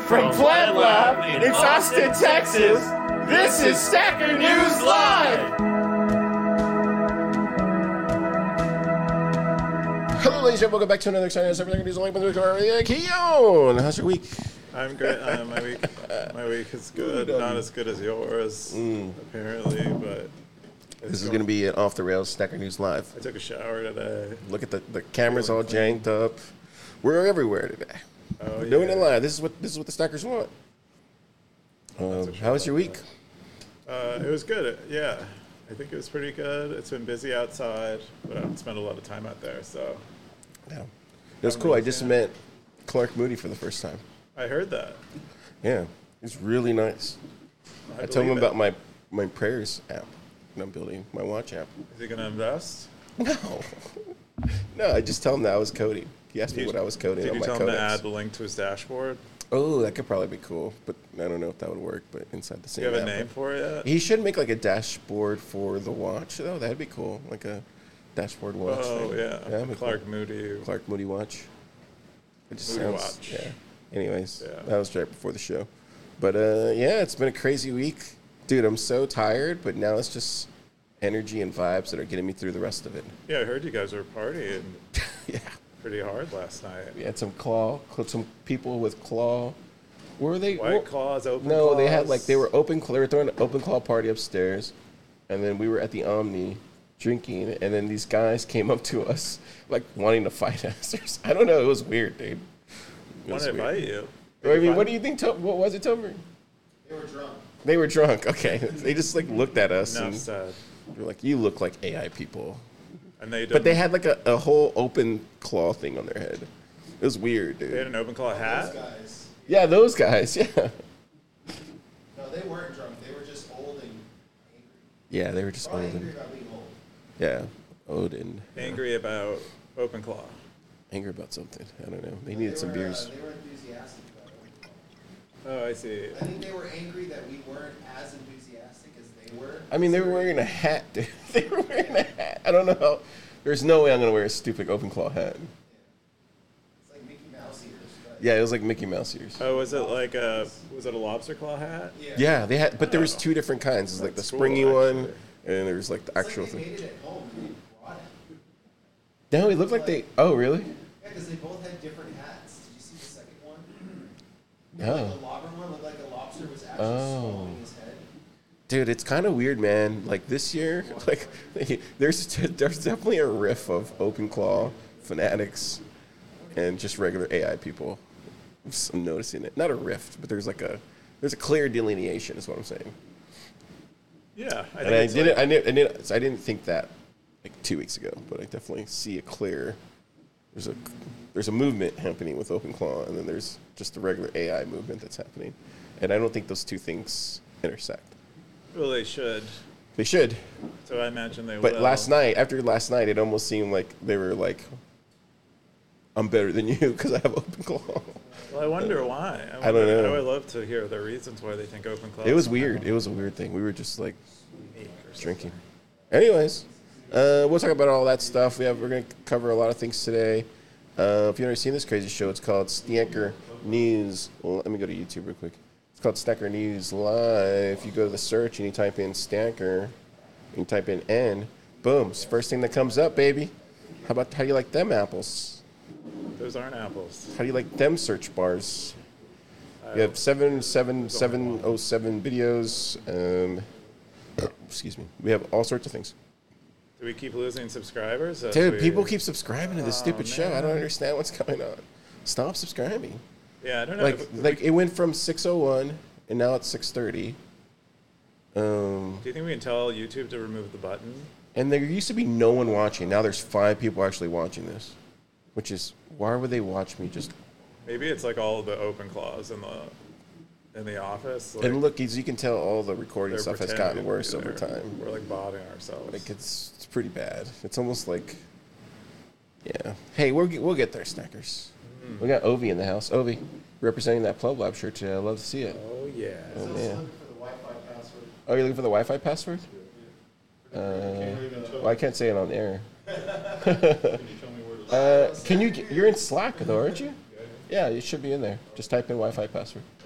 From Plant Lab in Austin, Texas, this is Stacker News Live! Hello, ladies and gentlemen. Welcome back to another exciting episode of Stacker News Live with Victoria Keon. How's your week? I'm great. My week is good. Not as good as yours, apparently, but... This is going to be an off-the-rails Stacker News Live. I took a shower today. Look at the cameras all janked up. We're everywhere today. Oh, We're doing it live. This is what the Stackers want. How was your week? It was good. Yeah, I think it was pretty good. It's been busy outside, but I don't spend a lot of time out there, so... Yeah. It was cool. I just met Clark Moody for the first time. I heard that. Yeah. He's really nice. I told him about my prayers app. And I'm building my watch app. Is he going to invest? No. No, I just tell him that I was coding. He asked me what I was coding on my codex. Did you tell him to add the link to his dashboard? Oh, that could probably be cool, but I don't know if that would work, but inside the same Do you have app. a name for it yet? He should make like a dashboard for the watch, though. That'd be cool. Like a dashboard watch Oh, thing. yeah. Clark cool. Moody. Clark Moody watch. It just Moody sounds... watch. Yeah. Anyways, Yeah. that was right before the show. But, yeah, it's been a crazy week. Dude, I'm so tired, but now it's just energy and vibes that are getting me through the rest of it. Yeah, I heard you guys were partying Yeah. pretty hard last night. We had some people with claw. Were they? White claws, open No, claws. they had they were throwing an open claw party upstairs, and then we were at the Omni drinking, and then these guys came up to us like wanting to fight us. I don't know. It was weird, dude. I want to invite you. I mean, what do you think? What was it, Tomer? They were drunk. They were drunk. Okay, they just looked at us Enough and said. were like, "You look like AI people." And they But they had like a whole open claw thing on their head. It was weird, dude. They had an open claw hat? Those guys. Yeah, those guys. Yeah. No, they weren't drunk. They were just old and angry. Yeah, they were just Probably old. angry about being old. Yeah, Odin. Angry about open claw. Angry about something. I don't know. They needed some beers. They were enthusiastic about it. Oh, I see. I think they were angry that we weren't as enthusiastic as they were. I mean, they were wearing a hat, dude. They were wearing a hat. I don't know how. There's no way I'm going to wear a stupid open claw hat. It's like Mickey Mouse ears. But Yeah, it was like Mickey Mouse ears. Oh, was it a lobster claw hat? Yeah, they had, but there was two different kinds. There's like the That's cool, springy one, actually. and there was like the It's actual like they thing. made it at home and they brought it. No, it looked like they. Oh, really? Yeah, because they both had different hats. Did you see the second one? No. Like the lobber one looked like a lobster was actually Oh. swallowing his head. Dude, it's kind of weird, man. Like this year, like there's definitely a riff of open claw fanatics and just regular AI people. I'm noticing it. Not a rift, but there's a clear delineation, is what I'm saying. Yeah. And I didn't think that like 2 weeks ago, but I definitely see a clear. There's a movement happening with open claw, and then there's just the regular AI movement that's happening, and I don't think those two things intersect. Well, they should. They should. So I imagine they will. But after last night, it almost seemed like they were like, I'm better than you because I have open claw. Well, I wonder why. I don't know. I would love to hear the reasons why they think open claw. It was is weird. It was a weird thing. We were just like unique or something. drinking. Anyways, we'll talk about all that stuff. We're going to cover a lot of things today. If you've never seen this crazy show, it's called Stacker News. Well, let me go to YouTube real quick. It's called Stacker News Live. If you go to the search and you type in Stacker, and you type in N, boom, it's the first thing that comes up, baby. How do you like them apples? Those aren't apples. How do you like them search bars? We have 707 videos. Excuse me. We have all sorts of things. Do we keep losing subscribers? Dude, people keep subscribing to this stupid show. I don't man. understand what's going on. Stop subscribing. Yeah, I don't know. Like it went from 6:01 and now it's 6:30. Do you think we can tell YouTube to remove the button? And there used to be no one watching. Now there's 5 people actually watching this, which is why would they watch me just? Maybe it's like all of the open claws in the office. Like And look, as you can tell, all the recording they're stuff has pretending gotten to worse be over there. time. We're like botting ourselves. Like it's pretty bad. It's almost like, yeah. Hey, we'll get there, Stackers. We got Ovi in the house. Ovi, representing that Plug Lab shirt today. I love to see it. Oh yeah. Oh, I was man. looking for the Wi-Fi password. Oh, you're looking for the Wi-Fi password? Well, I can't say it on air. Can you? You're in Slack though, aren't you? Yeah, you should be in there. Just type in Wi-Fi password.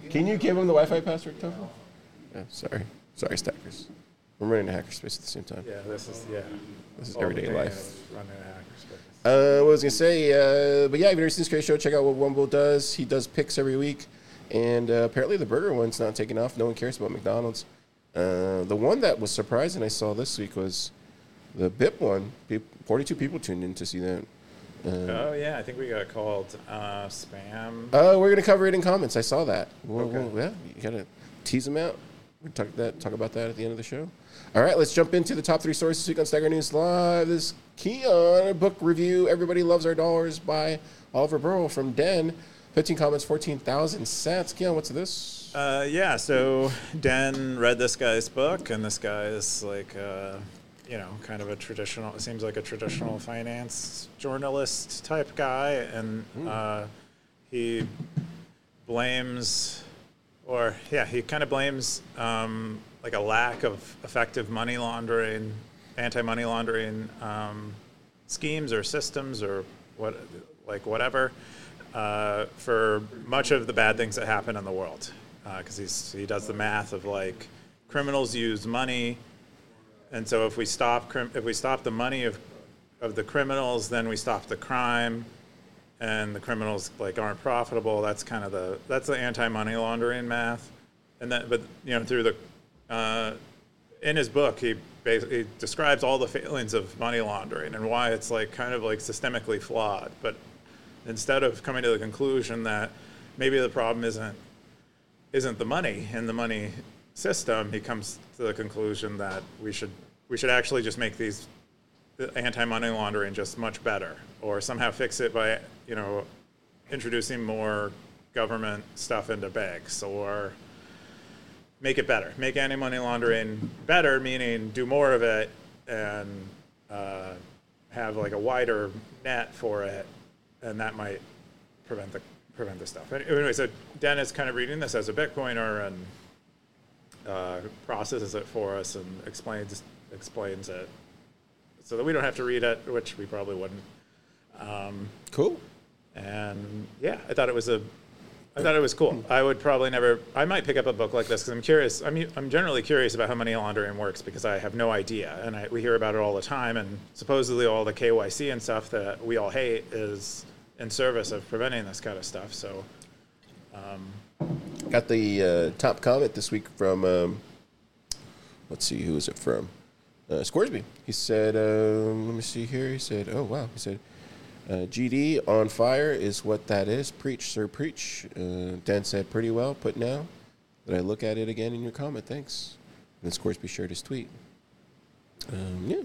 Can you give him the Wi-Fi password, Topher? Yeah, sorry, stackers. I'm running a hackerspace at the same time. Yeah, this is This is all the everyday pain life. of running a hackerspace. What was I gonna say? But yeah, if you've never seen this great show, check out what Wumble does. He does picks every week, and apparently the burger one's not taking off. No one cares about McDonald's. The one that was surprising I saw this week was the BIP one. 42 people tuned in to see that. Oh yeah, I think we got called spam. We're gonna cover it in comments. I saw that. Okay. Yeah, you gotta tease them out. We'll talk about that at the end of the show. All right, let's jump into the top 3 stories this week on Stagger News Live. This Keon book review, Everybody Loves Our Dollars by Oliver Burrell from Den. 15 comments, 14,000 sats. Keon, what's this? Yeah, so Den read this guy's book, and this guy is like, kind of it seems like a traditional finance journalist type guy, and he blames, he kind of blames like a lack of effective money laundering, anti-money laundering schemes or systems or whatever for much of the bad things that happen in the world. Because he does the math of like criminals use money, and so if we stop the money of the criminals, then we stop the crime, and the criminals like aren't profitable. That's the anti-money laundering math, and that through the in his book he basically describes all the failings of money laundering and why it's like kind of like systemically flawed. But instead of coming to the conclusion that maybe the problem isn't the money in the money system, he comes to the conclusion that we should actually just make the anti-money laundering just much better, or somehow fix it by introducing more government stuff into banks, or make it better, make anti-money laundering better, meaning do more of it and have like a wider net for it, and that might prevent the stuff. Anyway, so Den is kind of reading this as a Bitcoiner and processes it for us and explains it so that we don't have to read it, which we probably wouldn't. Cool. And yeah, I thought it was cool. I might pick up a book like this because I'm curious. I'm generally curious about how money laundering works because I have no idea, and we hear about it all the time. And supposedly all the KYC and stuff that we all hate is in service of preventing this kind of stuff. So, Got the top comment this week from, let's see, who is it from? Scoresby. He said, let me see here. He said, oh, wow. He said, GD on fire is what that is. Preach, sir, preach. Dan said, pretty well put now. Did I look at it again in your comment? Thanks. And then Scoresby shared his tweet. Yeah.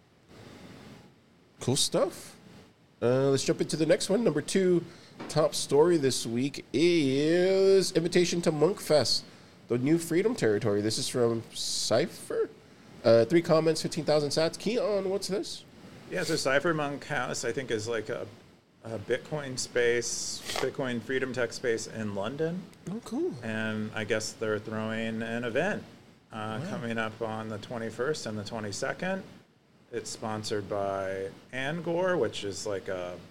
Cool stuff. Let's jump into the next one. Number 2 top story this week is Invitation to Monkfest, the new Freedom Territory. This is from Cypher. 3 comments, 15,000 sats. Keon, what's this? yeah, so Cypher Monk House, I think, is like a Bitcoin space, Bitcoin Freedom Tech space in London. Oh, cool. And I guess they're throwing an event coming up on the 21st and the 22nd. It's sponsored by Angor, which is like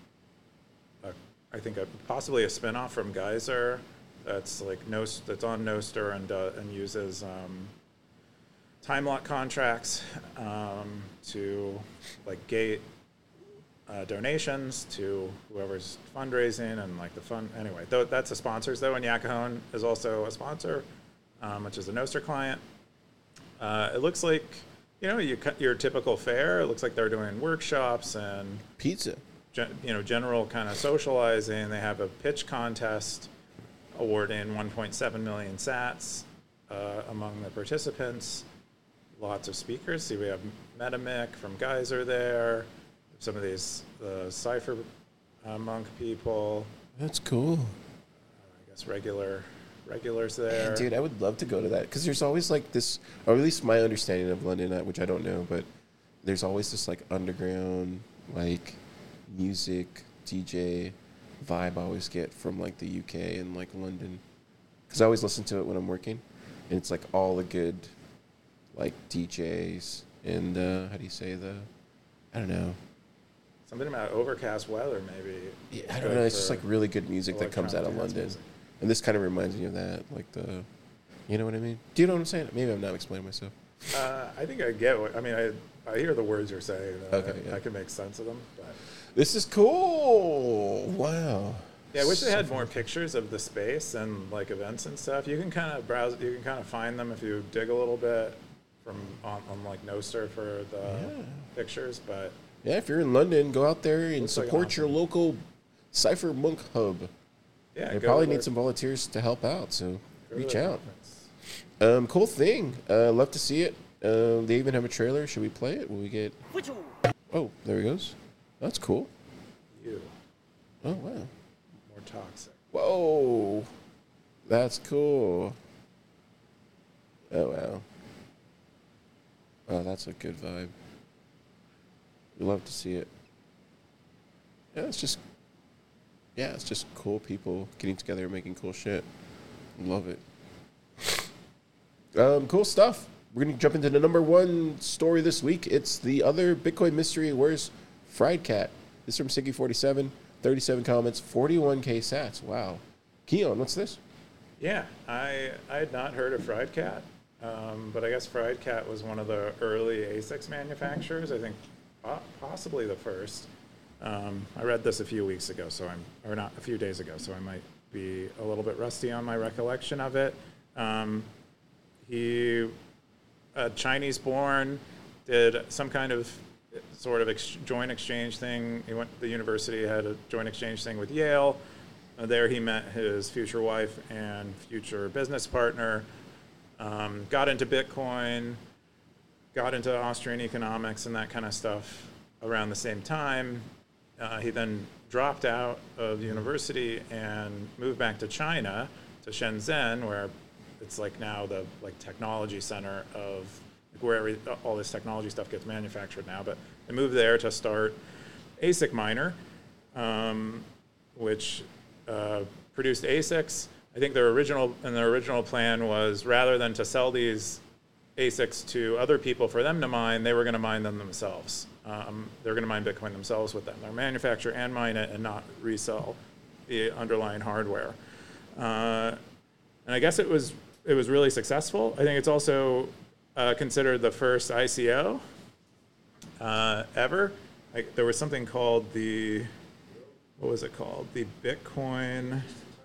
possibly a spinoff from Geyser. That's like that's on Nostr and uses time lock contracts to like gate donations to whoever's fundraising and like the fund. Anyway, that's the sponsors though, and Yakahone is also a sponsor, which is a Nostr client. It looks like your typical fair. It looks like they're doing workshops and Pizza. General kind of socializing. They have a pitch contest awarding 1.7 million sats among the participants. Lots of speakers. See, we have Metamic from Geyser there. Some of these Cypher Monk people. That's cool. I guess regulars there. Man, dude, I would love to go to that because there's always like this, or at least my understanding of London, which I don't know, but there's always this like underground like music DJ vibe I always get from like the UK and like London, because I always listen to it when I'm working, and it's like all the good like DJs and how do you say I don't know. Something about overcast weather, maybe. Yeah, I don't know. It's just like really good music that comes out of electronic London. music. And this kind of reminds me of that, like the, you know what I mean? Do you know what I'm saying? Maybe I'm not explaining myself. I think I get what I mean. I hear the words you're saying. Okay, yeah. I can make sense of them. But. This is cool. Wow. Yeah, I wish they had more pictures of the space and like events and stuff. You can kind of browse. You can kind of find them if you dig a little bit from on like Nostr for the pictures. But Yeah, if you're in London, go out there and Looks like support awesome. your local Cypher Monk hub. yeah, They go probably to need some volunteers to help out, so go to reach the out. conference. Cool thing. Love to see it. They even have a trailer. Should we play it? Will we get? Oh, there he goes. That's cool. You Oh wow. more toxic. Whoa, that's cool. Oh wow. Oh, that's a good vibe. We love to see it. Yeah, it's just cool people getting together and making cool shit. Love it. Cool stuff. We're gonna jump into the number one story this week. It's the other Bitcoin mystery. Where's Fried Cat? This is from Siggy47. 37 comments, 41K sats. Wow. Keon, what's this? Yeah, I had not heard of Fried Cat, but I guess Fried Cat was one of the early ASICs manufacturers. I think possibly the first. I read this a few weeks ago, or not a few days ago, so I might be a little bit rusty on my recollection of it. He, Chinese born, did some kind of sort of joint exchange thing. He went to the university, had a joint exchange thing with Yale. There he met his future wife and future business partner, got into Bitcoin, got into Austrian economics and that kind of stuff around the same time. He then dropped out of university and moved back to China, to Shenzhen, where it's like now the technology center of where all this technology stuff gets manufactured now. But they moved there to start ASIC Miner, which produced ASICs. I think their original plan was, rather than to sell these ASICs to other people for them to mine, they were going to mine them themselves. They're going to mine Bitcoin themselves with them. They're manufacture and mine it and not resell the underlying hardware. And I guess it was really successful. I think it's also considered the first ICO ever. There was something called what was it called? The Bitcoin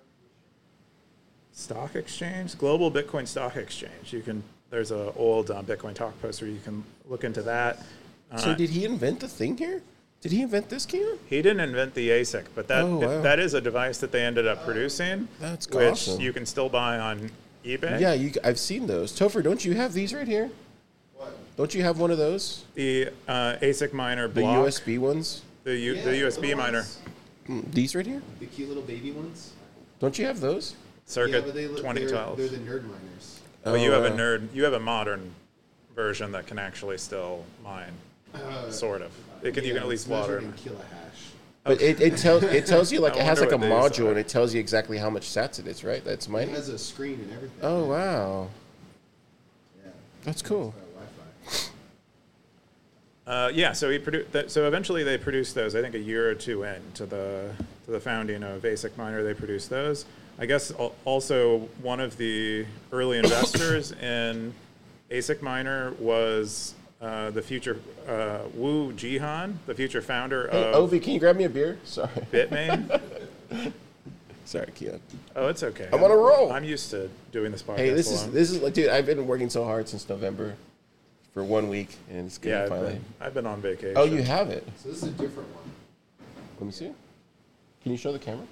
Stock Exchange, Global Bitcoin Stock Exchange. There's an old Bitcoin Talk post where you can look into that. So did he invent the thing here? Did he invent this, Keon? He didn't invent the ASIC, but that is a device that they ended up producing. That's which awesome. you can still buy on eBay. Yeah, I've seen those. Topher, don't you have these right here? What? Don't you have one of those? The ASIC miner The block. USB ones? The Yeah, USB little miner. ones. These right here? The cute little baby ones. Don't you have those? Circa Yeah, but they're 2012. the nerd miners. Well, you Oh, have wow. you have a modern version that can actually still mine, sort of. You can at least it's measured water. in kilohash. But it tells you, like, I it has like wonder a what these module are. and it tells you exactly how much sats it is, right? That's It mine. has a screen and everything. Oh, wow. Yeah. That's cool. Wi-Fi. Yeah, so he produced. So eventually they produced those. I think a year or two in to the founding of ASIC Miner, they produced those. I guess also one of the early investors in ASIC Miner was the future Wu Jihan, the future founder Hey, of Ovi, can you grab me a beer? Sorry. Bitmain. Sorry, Keon. Oh, it's okay. I'm on a roll. I'm used to doing this podcast Hey, this alone. is like, dude, I've been working so hard since November for 1 week, and it's good Yeah, to finally. I've been on vacation. Oh, you have it. So this is a different one. Let me see. Can you show the camera?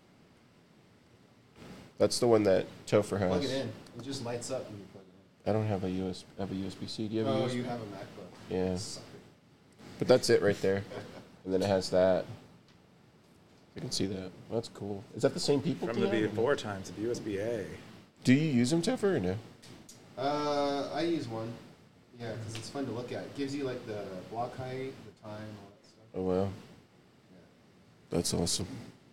That's the one that Topher has. Plug it in. It just lights up when you plug it I don't have a USB-C. Do you in. have a Oh, USB? you have a MacBook. Yeah. Sucker. But that's it right there. And then it has that. You can see that. That's cool. Is that the same people? From the Keon? before times of USB-A. Do you use them, Topher, or no? I use one. Yeah, because it's fun to look at. It gives you like the block height, the time, all that stuff. Oh, wow. Yeah. That's awesome.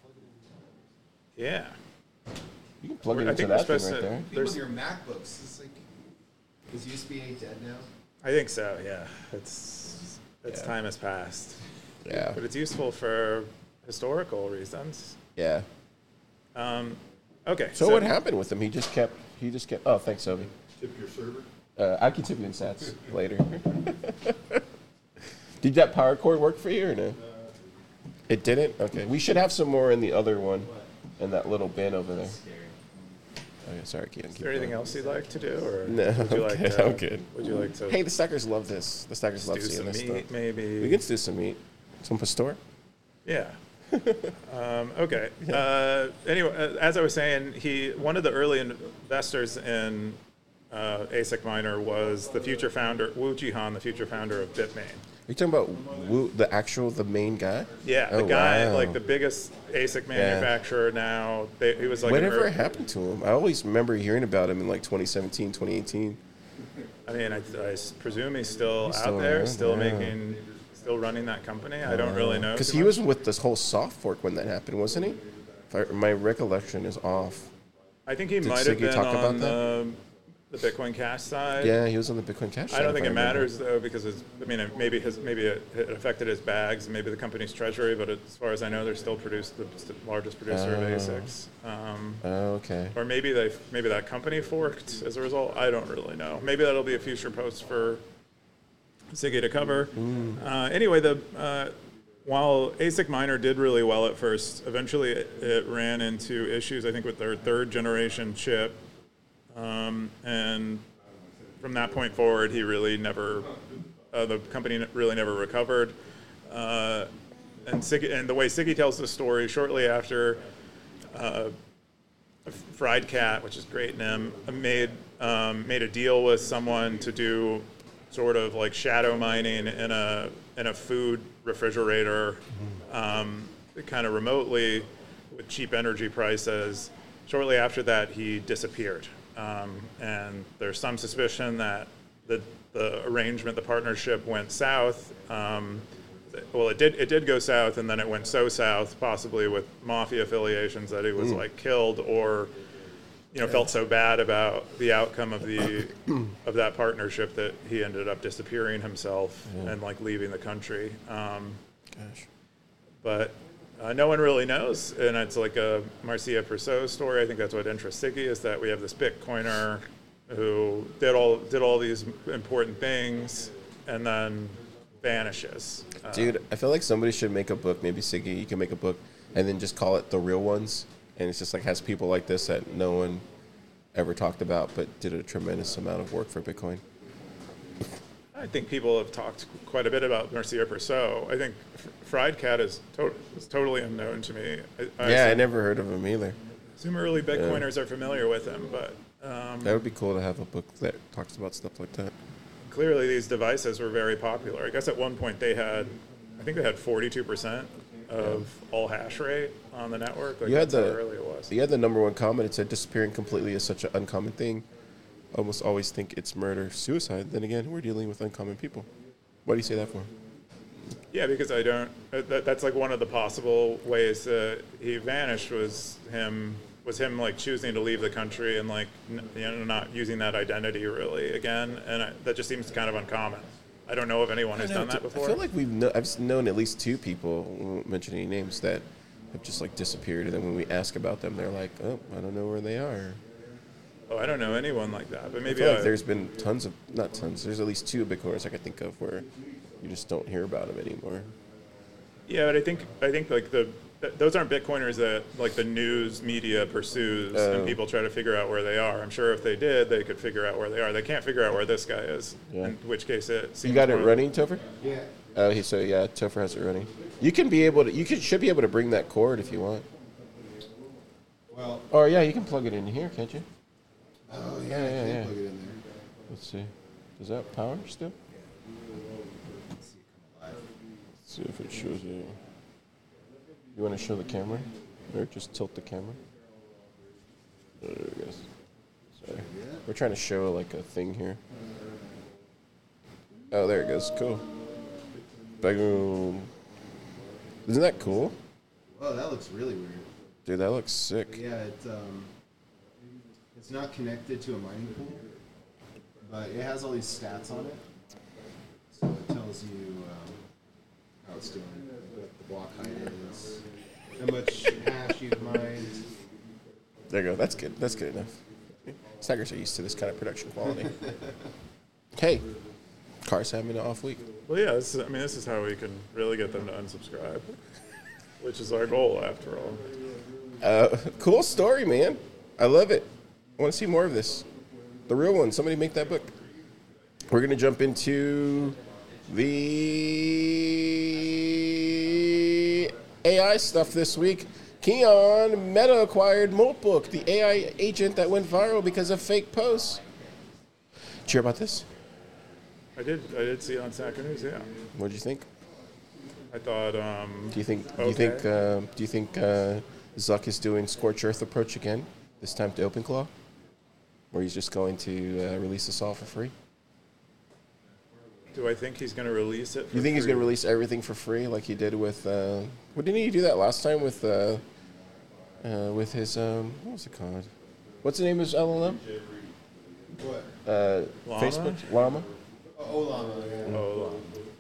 Yeah. You can plug it I into think we're that thing supposed right to- there. Think There's- with your MacBooks, it's like, is USB-A dead now? I think so, yeah. It's Yeah. time has passed. Yeah. But it's useful for historical reasons. Yeah. Okay. So what happened with him? He just kept. Oh, thanks, Obi. Tip your server. I can tip you in sats later. Did that power cord work for you or no? It didn't? Okay. We should have some more in the other one, in that little bin over there. Okay, sorry, Keaton. Is there anything else you'd like to do, or No, would you like? I'm good. Would you like to? Hey, the stackers love this. The stackers love do seeing some this meat, stuff. maybe. We can do some meat. Some pastor. Yeah. Okay. Anyway, as I was saying, one of the early investors in ASIC Miner was the future founder, Wu Jihan, the future founder of Bitmain. Are you talking about Wu, the main guy? Yeah, the Oh, guy, wow. like the biggest ASIC manufacturer now. He was like Whatever happened to him? I always remember hearing about him in like 2017, 2018. I mean, I presume he's still still out there, around, still yeah. still running that company. I don't really know. Because too he much. was with this whole soft fork when that happened, wasn't he? My recollection is off. I think he Did might have Siggy been talk on about the Bitcoin Cash side. Yeah, he was on the Bitcoin Cash. I don't side, think if it remember. matters though, because maybe it affected his bags and maybe the company's treasury. But as far as I know, they're still the largest producer of ASICs. Oh, okay. Or maybe that company forked as a result. I don't really know. Maybe that'll be a future post for Siggy to cover. Anyway, while ASIC Miner did really well at first, eventually it ran into issues, I think, with their third generation chip. And from that point forward, he really never, the company really never recovered. And the way Siggy tells the story, shortly after Fried Cat, which is great name, made a deal with someone to do sort of like shadow mining in a food refrigerator, kind of remotely with cheap energy prices. Shortly after that, he disappeared. And there's some suspicion that the arrangement, the partnership went south. Well, it did go south, and then it went so south, possibly with mafia affiliations, that he was like killed, or felt so bad about the outcome of that partnership that he ended up disappearing himself and like leaving the country. Gosh. But no one really knows, and it's like a Marcia Perceau story. I think that's what interests Siggy, is that we have this Bitcoiner who did all these important things and then vanishes. Dude, I feel like somebody should make a book. Maybe Siggy, you can make a book, and then just call it The Real Ones. And it's just like has people like this that no one ever talked about, but did a tremendous amount of work for Bitcoin. I think people have talked quite a bit about Marcia Perceau. I think Fried Cat is totally unknown to me. I never heard of him either. Assume early Bitcoiners are familiar with him, but That would be cool to have a book that talks about stuff like that. clearly these devices were very popular. I guess at one point they had 42% of all hash rate on the network. Like that's how early it was. You had the number one comment. It said disappearing completely is such an uncommon thing. Almost always think it's murder, suicide. Then again, we're dealing with uncommon people. Why do you say that for? Yeah, because I don't. That's like one of the possible ways that he vanished was him like choosing to leave the country and like not using that identity really again, and that just seems kind of uncommon. I don't know if anyone has done that before. I feel like I've known at least two people, we won't mention any names, that have just like disappeared, and then when we ask about them, they're like, "Oh, I don't know where they are." Oh, I don't know anyone like that, but maybe I feel like there's been there's at least two Bitcoiners I can think of where you just don't hear about them anymore. Yeah, but I think like those aren't Bitcoiners that like the news media pursues and people try to figure out where they are. I'm sure if they did, they could figure out where they are. They can't figure out where this guy is. Yeah. In which case it seems You got it more- running, Topher? Yeah. Oh, Topher has it running. You can be able to. Should be able to bring that cord if you want. Well, Or yeah, you can plug it in here, can't you? oh Yeah, yeah, I yeah, can yeah. plug it in there. Let's see. Does that power still? Let's see it come alive. Let's see if it shows you. You want to show the camera? Or just tilt the camera? There it goes. Sorry. We're trying to show like a thing here. Oh, there it goes. Cool. Boom. Isn't that cool? Oh, that looks really weird. Dude, that looks sick. Yeah, it's not connected to a mining pool, but it has all these stats on it. So it tells you how it's doing, what the block height is, how much hash you've mined. There you go. That's good. That's good enough. Snaggers are used to this kind of production quality. Hey, Car's having an off week. Well, yeah, this is how we can really get them to unsubscribe, which is our goal after all. Cool story, man. I love it. I want to see more of this. The real one. Somebody make that book. We're going to jump into the AI stuff this week. Keon, Meta acquired Moltbook, the AI agent that went viral because of fake posts. Did you hear about this? I did see it on Sacker News. Yeah. What did you think? I thought. Do you think Zuck is doing Scorch Earth approach again? This time to OpenClaw, or he's just going to release us all for free? Do I think he's going to release it? You think he's going to release everything for free, like he did with? Well, didn't he do that last time with his what was it called? What's the name of his LLM? What? Llama? Facebook Llama. Oh, Llama. Yeah. Oh,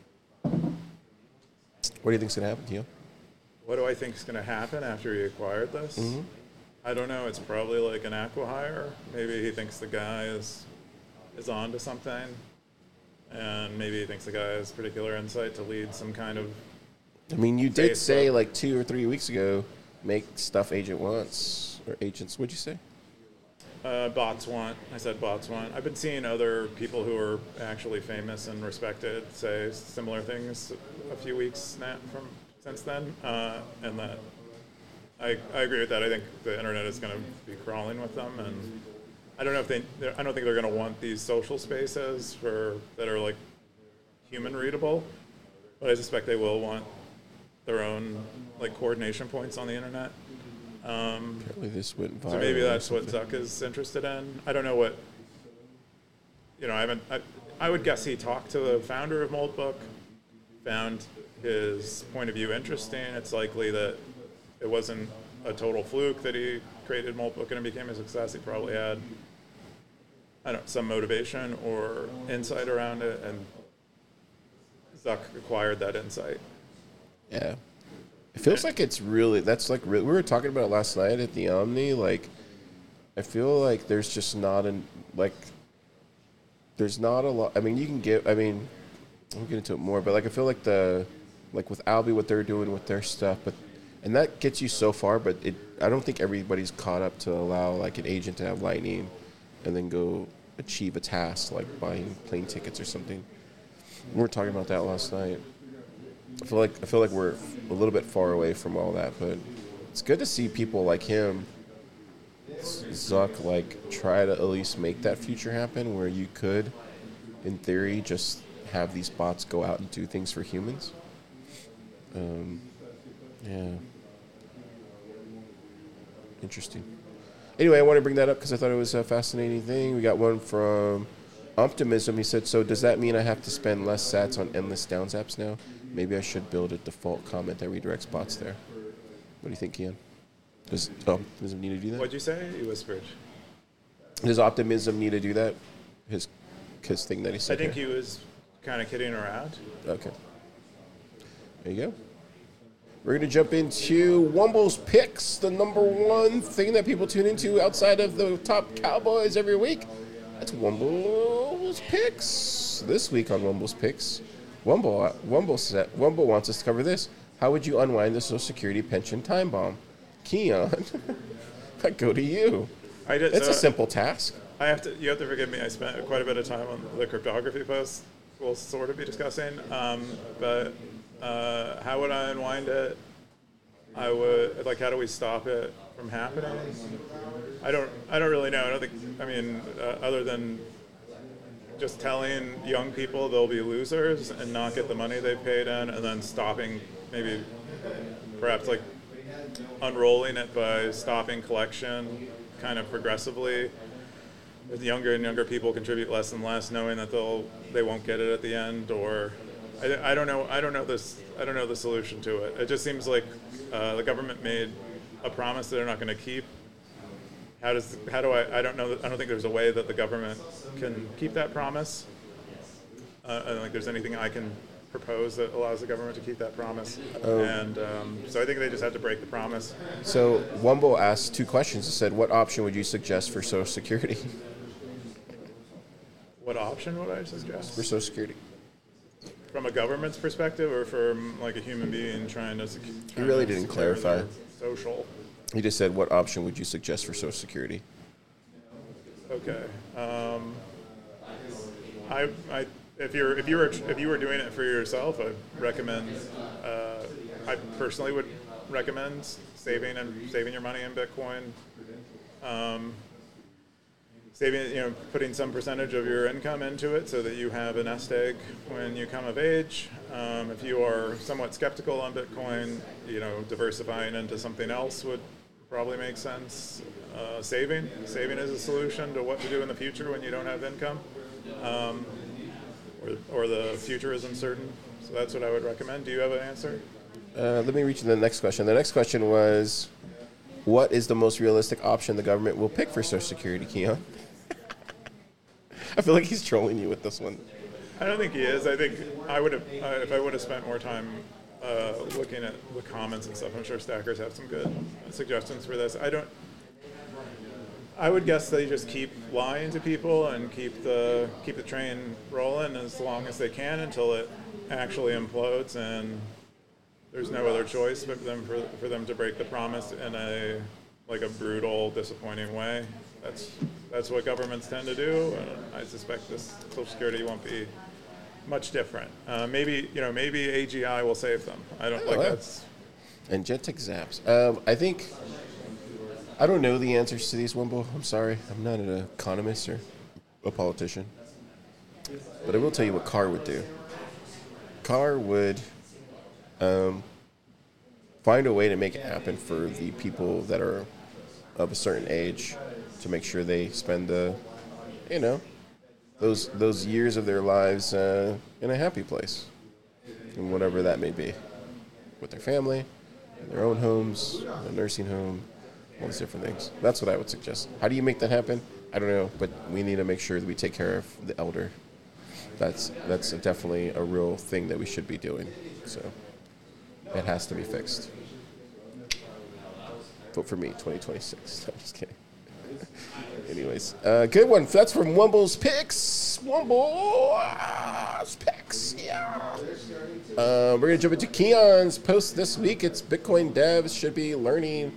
What do you think's going to happen to you? what do I think is going to happen after he acquired this? Mm-hmm. I don't know. It's probably like an acqui-hire. Maybe he thinks the guy is on to something, and maybe he thinks the guy has particular insight to lead some kind of. I mean, you did Facebook. say like 2 or 3 weeks ago, make stuff agent wants or agents. What'd you say? Bots want. I said bots want. I've been seeing other people who are actually famous and respected say similar things a few weeks since then, and that I agree with that. I think the internet is going to be crawling with them, and I don't know if I don't think they're going to want these social spaces that are like human readable, but I suspect they will want their own like coordination points on the internet. Apparently this went viral. So maybe or that's what something. Zuck is interested in. I don't know what. I would guess he talked to the founder of Moltbook, found his point of view interesting. It's likely that it wasn't a total fluke that he created Moltbook and it became a success. He probably had, some motivation or insight around it, and Zuck acquired that insight. Yeah. It feels like it's really, that's like, we were talking about it last night at the Omni, like, I feel like there's just not there's not a lot, I mean, you can get, I'll get into it more, but like, I feel like with Albi, what they're doing with their stuff, and that gets you so far, but I don't think everybody's caught up to allow like an agent to have Lightning and then go achieve a task like buying plane tickets or something. We were talking about that last night. I feel like we're a little bit far away from all that, but it's good to see people like him, Zuck, like try to at least make that future happen where you could, in theory, just have these bots go out and do things for humans. Yeah. Interesting. Anyway, I want to bring that up because I thought it was a fascinating thing. We got one from Optimism. He said, so does that mean I have to spend less sats on endless downs apps now? Maybe I should build a default comment that redirects bots there. What do you think, Kian? Does Optimism need to do that? What'd you say? You whispered. Does Optimism need to do that? His thing that he I said think here? he was kind of kidding around. Okay. There you go. We're going to jump into Wumble's Picks, the number one thing that people tune into outside of the top Cowboys every week. That's Wumble's Picks. This week on Wumble's Picks, Wumble wants us to cover this. How would you unwind the Social Security pension time bomb? Keon, I go to you. It's a simple task. You have to forgive me. I spent quite a bit of time on the cryptography post we'll sort of be discussing. But how would I unwind it? I would, how do we stop it from happening? I don't really know. Other than just telling young people they'll be losers and not get the money they paid in, and then stopping, maybe perhaps like unrolling it by stopping collection kind of progressively. As younger and younger people contribute less and less, knowing that they won't get it at the end, or I don't know the solution to it. It just seems like the government made a promise that they're not going to keep. I don't think there's a way that the government can keep that promise. I don't think there's anything I can proposed that allows the government to keep that promise. And so I think they just have to break the promise. So Wumble asked 2 questions. He said, what option would you suggest for Social Security? What option would I suggest? For Social Security. From a government's perspective, or from like a human being trying to? He really didn't clarify. Social. He just said, what option would you suggest for Social Security? Okay. If you were doing it for yourself, I'd recommend. I personally would recommend saving your money in Bitcoin. Putting some percentage of your income into it so that you have a nest egg when you come of age. If you are somewhat skeptical on Bitcoin, diversifying into something else would probably make sense. Saving is a solution to what to do in the future when you don't have income, or the future is uncertain. So that's what I would recommend. Do you have an answer? Let me reach to the next question. The next question was, what is the most realistic option the government will pick for Social Security, Keon? I feel like he's trolling you with this one. I don't think he is. I think I would have, if I would have spent more time looking at the comments and stuff. I'm sure stackers have some good suggestions for this. I would guess they just keep lying to people and keep the train rolling as long as they can until it actually implodes, and there's no other choice but for them to break the promise in a brutal, disappointing way. That's what governments tend to do, and I suspect this Social Security won't be much different. Maybe AGI will save them. I don't that's. And Gentic Zaps. I don't know the answers to these, Wimble. I'm sorry. I'm not an economist or a politician. But I will tell you what Carr would do. Carr would find a way to make it happen for the people that are of a certain age to make sure they spend those years of their lives in a happy place, and whatever that may be, with their family, in their own homes, a nursing home, all these different things. That's what I would suggest. How do you make that happen? I don't know, but we need to make sure that we take care of the elder. That's definitely a real thing that we should be doing. So it has to be fixed. Vote for me, 2026. I'm just kidding. Anyways, good one. That's from Wumble's Picks. Wumble's Picks. Yeah. We're going to jump into Keon's post this week. It's Bitcoin devs should be learning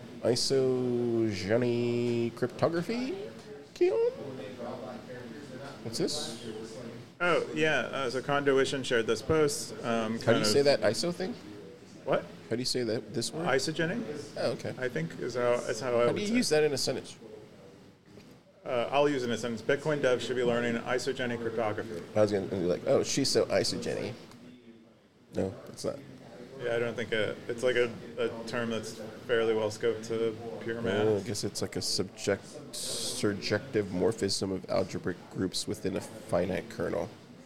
isogeny cryptography. Keon? What's this? Oh, yeah. So Condoition shared this post. How do you say that ISO thing? What? How do you say that this word? Isogeny? Oh, okay. I think is how I would say. How do you use that in a sentence? I'll use it in a sentence. Bitcoin devs should be learning isogeny cryptography. I was going to be like, oh, she's so isogeny. No, it's not. Yeah, I don't think it's like a term that's fairly well scoped to pure math. I guess it's like a surjective morphism of algebraic groups within a finite kernel.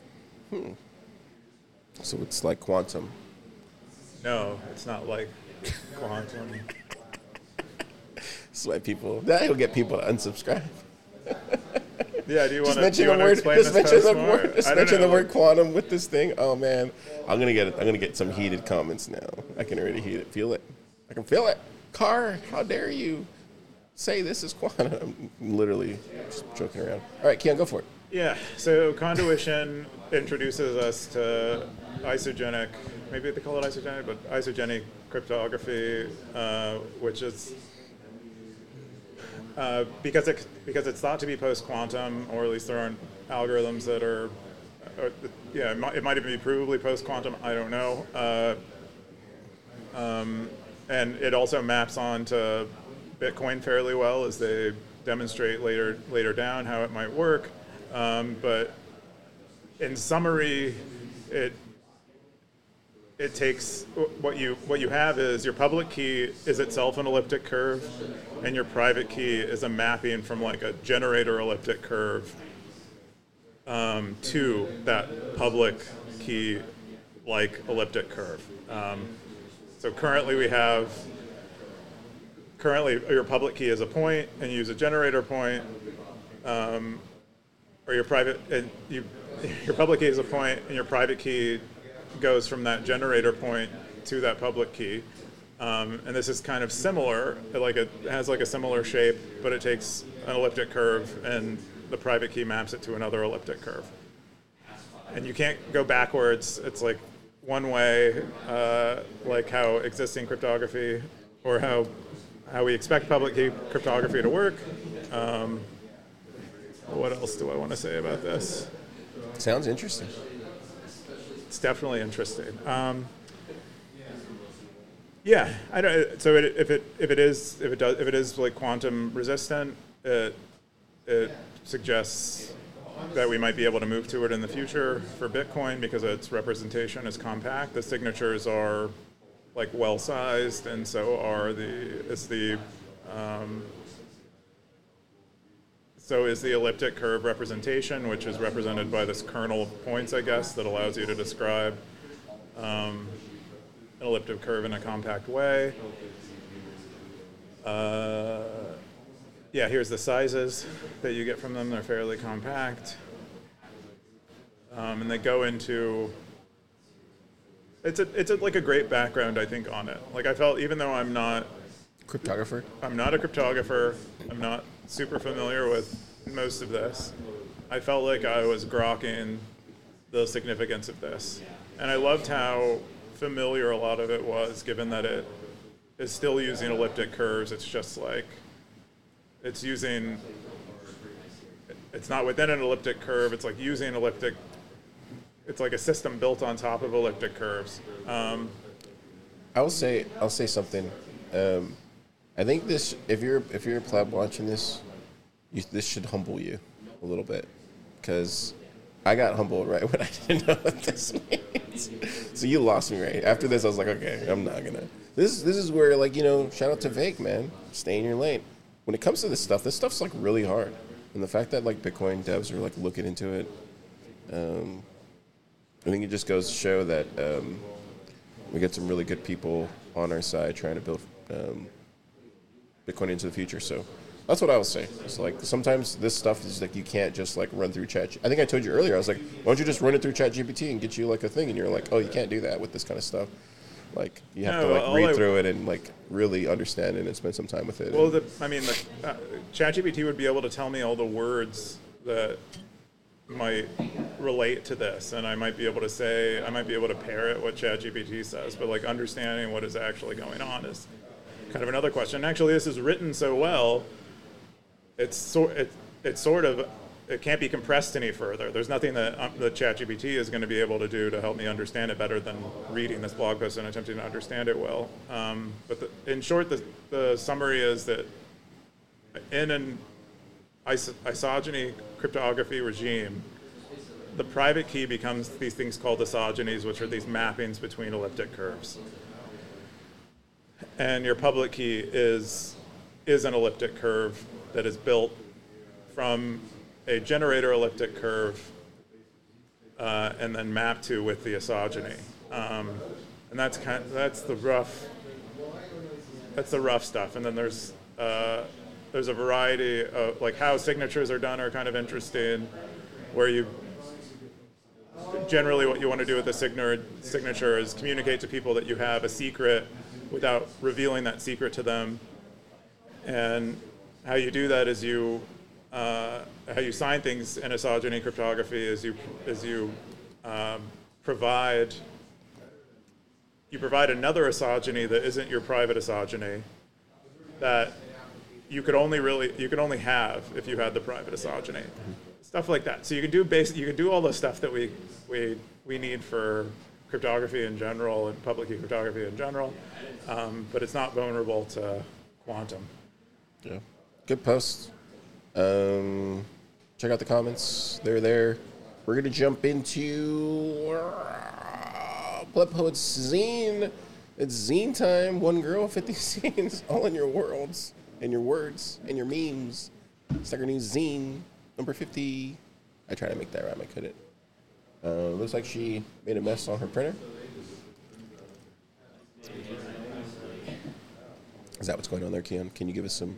So it's like quantum. No, it's not like quantum. That's why that'll get people to unsubscribe. Yeah, do you want to explain this more? Just mention the word quantum with this thing. Oh man, I'm gonna get some heated comments now. I can already feel it. I can feel it. Carr, how dare you say this is quantum? I'm literally just joking around. All right, Keon, go for it. Yeah, so Condoition introduces us to isogenic, maybe they call it isogenic, but isogenic cryptography, which is because it's thought to be post-quantum, or at least there aren't algorithms that are, it might even be provably post-quantum, I don't know. And it also maps onto Bitcoin fairly well, as they demonstrate later down how it might work. But in summary, it takes what you have is your public key is itself an elliptic curve, and your private key is a mapping from like a generator elliptic curve to that public key like elliptic curve. So currently your public key is a point, and you use a generator point, or your public key is a point, and your private key goes from that generator point to that public key. And this is kind of similar, like it has like a similar shape, but it takes an elliptic curve and the private key maps it to another elliptic curve. And you can't go backwards. It's like one way, like how existing cryptography or how we expect public key cryptography to work. What else do I want to say about this? Sounds interesting. It's definitely interesting. Yeah, I don't. So if it is like quantum resistant, it suggests that we might be able to move to it in the future for Bitcoin because its representation is compact. The signatures are like well sized, and so is the elliptic curve representation, which is represented by this kernel of points, I guess, that allows you to describe an elliptic curve in a compact way. Yeah, here's the sizes that you get from them. They're fairly compact. And they go into, it's like a great background, I think, on it. Like I felt, even though I'm not a cryptographer, I'm not super familiar with most of this, I felt like I was grokking the significance of this. And I loved how familiar a lot of it was, given that it is still using elliptic curves. It's just like, it's not within an elliptic curve, it's like using it's like a system built on top of elliptic curves. I'll say something. I think this, if you're a pleb watching this, this should humble you a little bit, because I got humbled right when I didn't know what this means. So you lost me right after this. I was like, okay, I'm not gonna. This is where, like, shout out to Vake, man. Stay in your lane. When it comes to this stuff's like really hard, and the fact that like Bitcoin devs are like looking into it, I think it just goes to show that we get some really good people on our side trying to build Bitcoin into the future. So that's what I would say. It's like sometimes this stuff is like you can't just like run through Chat. I think I told you earlier. I was like, why don't you just run it through ChatGPT and get you like a thing? And you're like, oh, you can't do that with this kind of stuff. Like you have to like read through it and like really understand it and spend some time with it. Well, ChatGPT would be able to tell me all the words that might relate to this, and I might be able to parrot what ChatGPT says, but like understanding what is actually going on is kind of another question. Actually, this is written so well, it can't be compressed any further. There's nothing that the ChatGPT is going to be able to do to help me understand it better than reading this blog post and attempting to understand it well. But in short, the summary is that in an isogeny cryptography regime, the private key becomes these things called isogenies, which are these mappings between elliptic curves. And your public key is an elliptic curve that is built from a generator elliptic curve and then mapped to with the isogeny. And that's the rough stuff. And then there's a variety of, like, how signatures are done are kind of interesting, where you generally what you want to do with a signature is communicate to people that you have a secret without revealing that secret to them. And how you do that is how you sign things in isogeny cryptography is you provide another isogeny that isn't your private isogeny that you could only have if you had the private isogeny. Stuff like that. So you can do all the stuff that we need for cryptography in general and public key cryptography in general, but it's not vulnerable to quantum. Yeah, good post. Check out the comments. They're there. We're going to jump into Pleb Poets Zine. It's zine time. One girl, 50 zines, all in your worlds, and your words, and your memes. It's like our new zine, number 50. I tried to make that rhyme. I couldn't. Looks like she made a mess on her printer. Is that what's going on there, Keon? Can you give us some...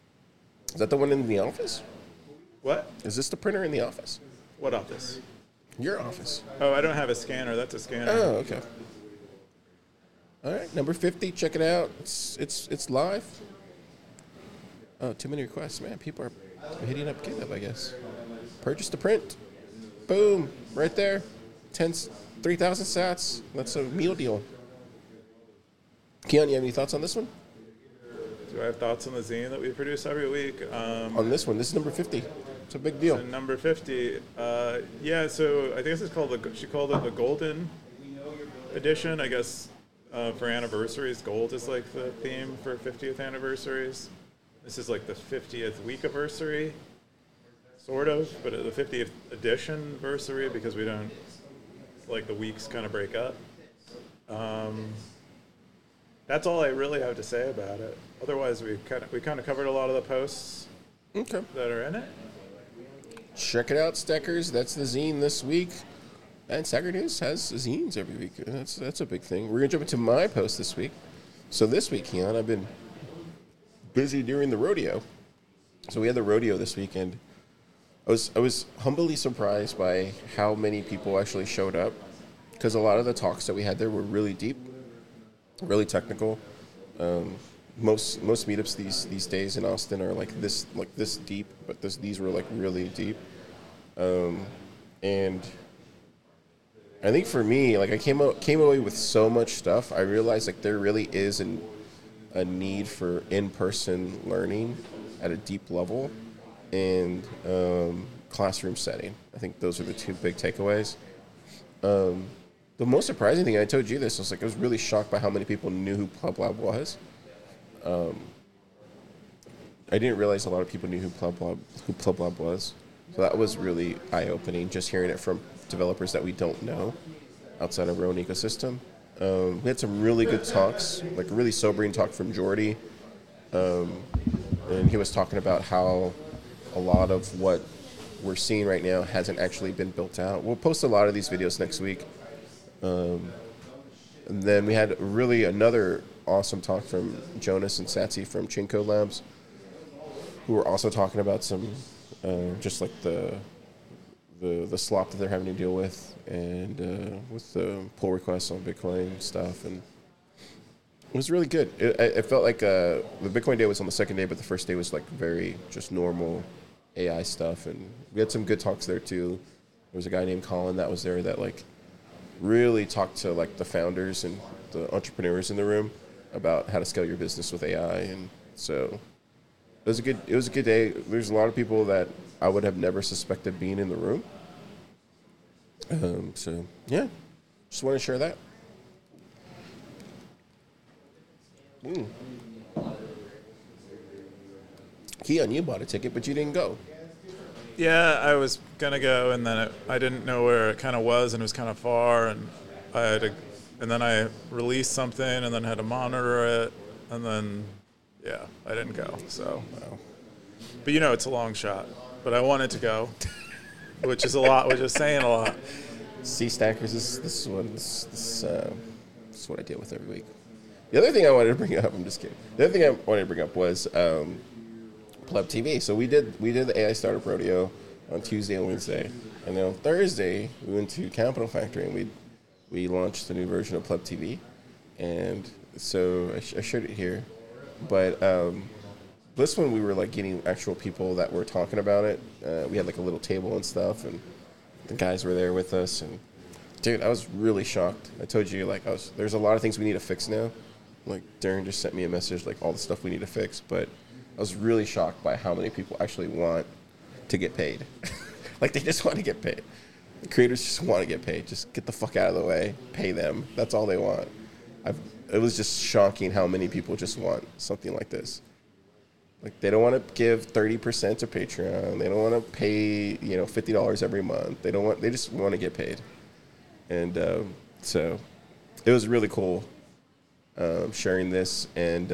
Is that the one in the office? What? Is this the printer in the office? What office? Your office. Oh, I don't have a scanner. That's a scanner. Oh, okay. All right, number 50. Check it out. It's live. Oh, too many requests, man. People are hitting up GitHub, I guess. Purchase the print. Boom, right there. 3,000 sats. That's a meal deal. Keon, you have any thoughts on this one? Do I have thoughts on the zine that we produce every week? On this one, this is number 50. It's a big deal. So number 50. Yeah, so I think this is called she called it the Golden Edition. I guess for anniversaries, gold is like the theme for 50th anniversaries. This is like the 50th week anniversary, sort of, but the 50th edition anniversary because we don't, like the weeks kind of break up. That's all I really have to say about it. Otherwise, we kind of covered a lot of the posts that are in it. Check it out, Stackers. That's the zine this week. And Stacker News has zines every week. That's a big thing. We're going to jump into my post this week. So this week, Keon, I've been busy during the rodeo. So we had the rodeo this weekend. I was humbly surprised by how many people actually showed up because a lot of the talks that we had there were really deep, really technical. Most meetups these days in Austin are like this deep, but these were like really deep. And I think for me, like I came away with so much stuff. I realized like there really is a need for in-person learning at a deep level and classroom setting. I think those are the two big takeaways. The most surprising thing, I told you this, I was really shocked by how many people knew who PlubLab was. I didn't realize a lot of people knew who PlubLab was. So that was really eye-opening, just hearing it from developers that we don't know outside of our own ecosystem. We had some really good talks, like a really sobering talk from Jordy. And he was talking about how a lot of what we're seeing right now hasn't actually been built out. We'll post a lot of these videos next week. And then we had really another awesome talk from Jonas and Satsy from Chinko Labs, who were also talking about some just like the slop that they're having to deal with, and with the pull requests on Bitcoin stuff, and it was really good. It felt like the Bitcoin day was on the second day, but the first day was like very just normal AI stuff, and we had some good talks there too. There was a guy named Colin that was there that like really talked to like the founders and the entrepreneurs in the room about how to scale your business with AI, and so it was a good day. There's a lot of people that I would have never suspected being in the room. So yeah, just want to share that. Keon, you bought a ticket, but you didn't go. Yeah, I was gonna go, and then I didn't know where it kind of was, and it was kind of far, and then I released something, and then had to monitor it, and then yeah, I didn't go. So, but it's a long shot. But I wanted to go, which is a lot, which is saying a lot. See, Stackers, this is what I deal with every week. The other thing I wanted to bring up, I'm just kidding. The other thing I wanted to bring up was Pleb TV. So we did the AI Startup Rodeo on Tuesday and Wednesday, and then on Thursday we went to Capital Factory and we launched the new version of Pleb TV, and so I showed it here, but this one we were like getting actual people that were talking about it. We had like a little table and stuff, and the guys were there with us, and dude, I was really shocked. I told you there's a lot of things we need to fix now. Like Darren just sent me a message like all the stuff we need to fix, but I was really shocked by how many people actually want to get paid. Like they just want to get paid. The creators just want to get paid. Just get the fuck out of the way. Pay them. That's all they want. It was just shocking how many people just want something like this. Like they don't want to give 30% to Patreon. They don't want to pay $50 every month. They just want to get paid. And so it was really cool sharing this, and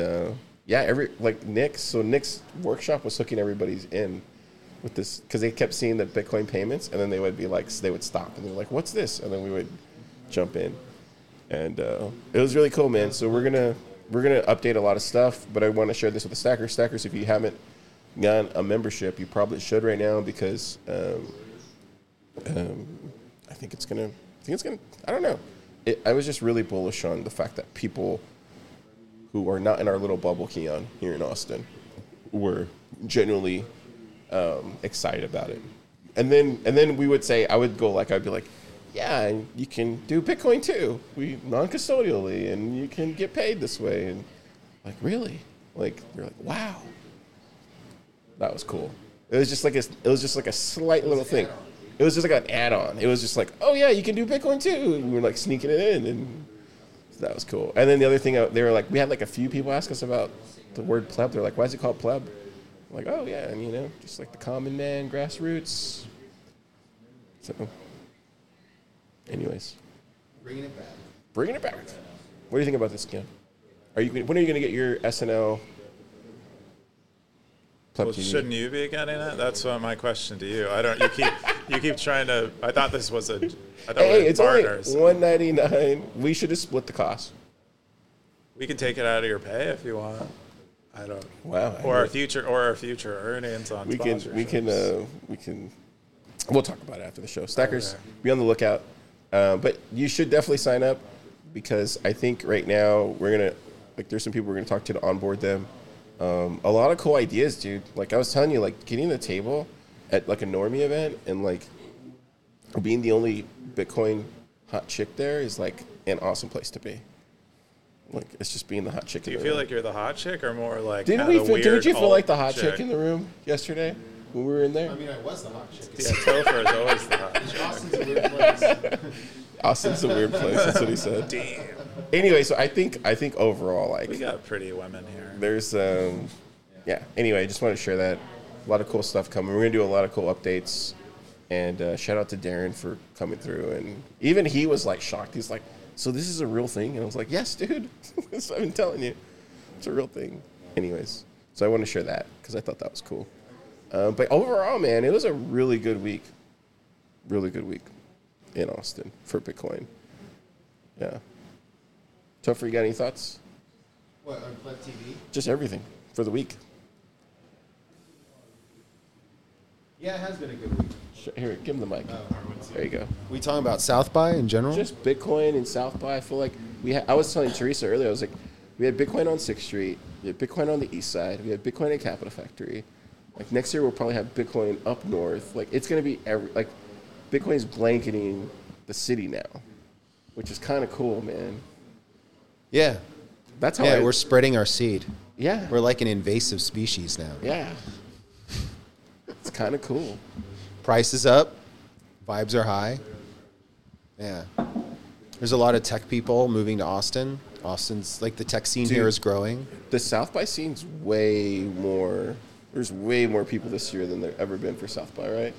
Nick's workshop was hooking everybody's in with this because they kept seeing the Bitcoin payments, and then they would be like, they would stop and they're like, what's this? And then we would jump in, and it was really cool, man. So we're gonna update a lot of stuff, but I want to share this with the Stackers. If you haven't gotten a membership, you probably should right now, because I think think it's gonna. I don't know. I was just really bullish on the fact that people who are not in our little bubble, Keon, here in Austin, were genuinely excited about it. And then we would say, I'd be like, yeah, and you can do Bitcoin too. We non-custodially, and you can get paid this way. And like, really? Like, you're like, wow, that was cool. It was just like a slight little thing. It was just like an add-on. It was just like, oh yeah, you can do Bitcoin too. And we were like sneaking it in, and so that was cool. And then the other thing, they were like, we had like a few people ask us about the word pleb. They're like, why is it called pleb? I'm like, oh yeah, and just like the common man, grassroots. So, anyways, Bringing it back. Bringing it back. What do you think about this, Ken? When are you going to get your SNL? Well, shouldn't you be getting it? That's my question to you. I don't. You keep trying to. I thought this was a. I thought we were It's partners. only $199. We should have split the cost. We can take it out of your pay if you want. I don't. Wow. Or our future earnings on. We can. We'll talk about it after the show. Stackers, be on the lookout. But you should definitely sign up because I think right now there's some people we're gonna talk to onboard them. A lot of cool ideas, dude. Like I was telling you, like getting the table at like a normie event and like being the only Bitcoin hot chick there is like an awesome place to be. Like it's just being the hot chick. Do you feel like you're the hot chick or more like? Didn't you feel like the hot chick in the room yesterday when we were in there? I mean, I was the hot chick. Yeah, Topher is always the hot chick. Austin's a weird place. Austin's a weird place. That's what he said. Damn. Anyway, so I think overall, like We got pretty women here. there's yeah. Anyway, I just wanted to share that. A lot of cool stuff coming. We're gonna do a lot of cool updates, and shout out to Darren for coming through. And even he was like shocked. He's like, "So this is a real thing?" And I was like, "Yes, dude. I've been telling you, it's a real thing." Anyways, so I want to share that because I thought that was cool. But overall, man, it was a really good week. Really good week in Austin for Bitcoin. Yeah. Topher, you got any thoughts? What, on Pleb TV? Just everything for the week. Yeah, it has been a good week. Here, give him the mic. There you go. We talking about South by in general? Just Bitcoin and South by. I feel like I was telling Teresa earlier, I was like, we had Bitcoin on 6th Street, we had Bitcoin on the east side, we had Bitcoin at Capital Factory. Like next year we'll probably have Bitcoin up north. Like it's gonna be Bitcoin's blanketing the city now, which is kind of cool, man. Yeah. That's how we're spreading our seed. Yeah. We're like an invasive species now. Yeah. It's kind of cool. Price is up. Vibes are high. Yeah. There's a lot of tech people moving to Austin. Austin's, like, the tech scene here is growing. The South by scene's way more. There's way more people this year than there ever been for South by, right?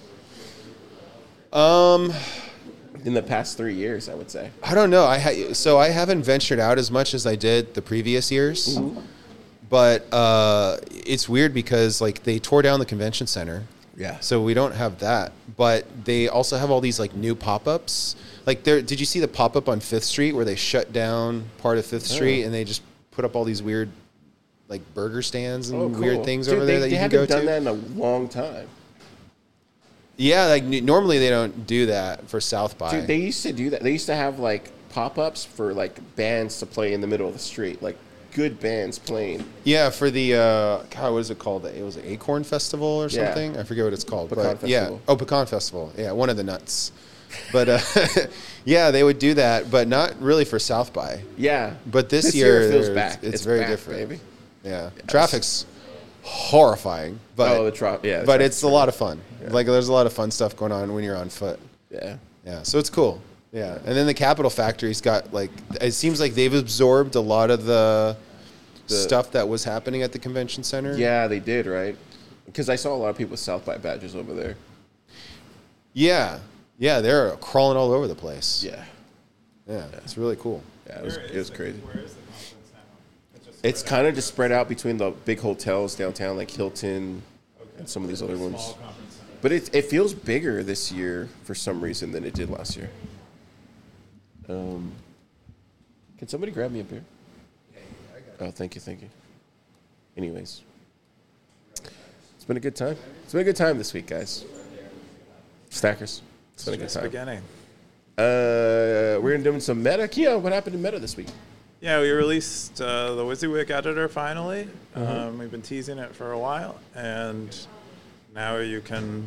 In the past 3 years, I would say. I don't know. So I haven't ventured out as much as I did the previous years. Mm-hmm. But it's weird because, like, they tore down the convention center. Yeah. So we don't have that. But they also have all these, like, new pop-ups. Like, did you see the pop-up on 5th Street where they shut down part of 5th Street and they just put up all these weird, like, burger stands and weird things over there that you can go to? They haven't done that in a long time. Yeah, like, normally they don't do that for South by. Dude, they used to do that. They used to have, like, pop-ups for, like, bands to play in the middle of the street. Like, good bands playing. Yeah, for the, what is it called? It was an Acorn Festival or something? I forget what it's called. Pecan Festival. Yeah. Oh, Pecan Festival. Yeah, one of the nuts. But, yeah, they would do that, but not really for South by. Yeah. But this year it feels back. It's very back, different. Baby. Yeah. Traffic's horrifying, but but it's a lot of fun. Yeah. Like, there's a lot of fun stuff going on when you're on foot. Yeah. Yeah, so it's cool. Yeah. And then the Capital Factory's got, like, it seems like they've absorbed a lot of the stuff that was happening at the convention center. Yeah, they did, right? Because I saw a lot of people with South by badges over there. Yeah. Yeah, they're crawling all over the place. Yeah. Yeah, it's really cool. Yeah, it was crazy. Where is the conference now? It's kind of just spread out between the big hotels downtown, like Hilton and some of these other ones. But it feels bigger this year for some reason than it did last year. Can somebody grab me a beer? Oh, thank you. Anyways, it's been a good time. It's been a good time this week, guys. Stackers, it's been a good time. Beginning. We're doing some meta. Keon, what happened to meta this week? Yeah, we released the WYSIWYG editor finally. We've been teasing it for a while, and now you can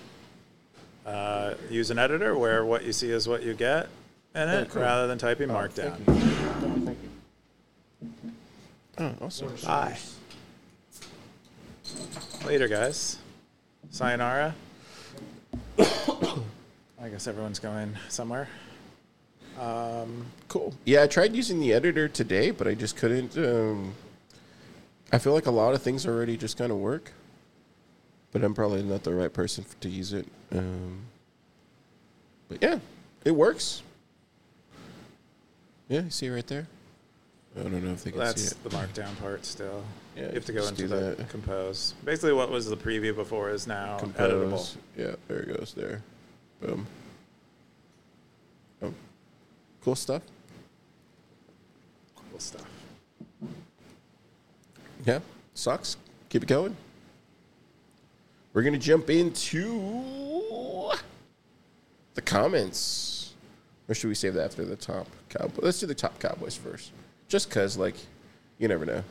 use an editor where what you see is what you get in it, cool. rather than typing Markdown. Thank you. Oh, awesome. Bye. Later, guys. Sayonara. I guess everyone's going somewhere. Cool. Yeah, I tried using the editor today, but I just couldn't. I feel like a lot of things already just kind of work, but I'm probably not the right person to use it. But yeah, it works. Yeah, you see it right there? I don't know if they can That's see it. the Markdown part still. Yeah, You have to go just into do the that. Compose. Basically, what was the preview before is now editable. Compose. Yeah, there it goes. There. Boom. Oh. Cool stuff. Cool stuff. Yeah, sucks. Keep it going. We're going to jump into the comments. Or should we save that after the top Cowboys? Let's do the top Cowboys first. Just because, like, you never know.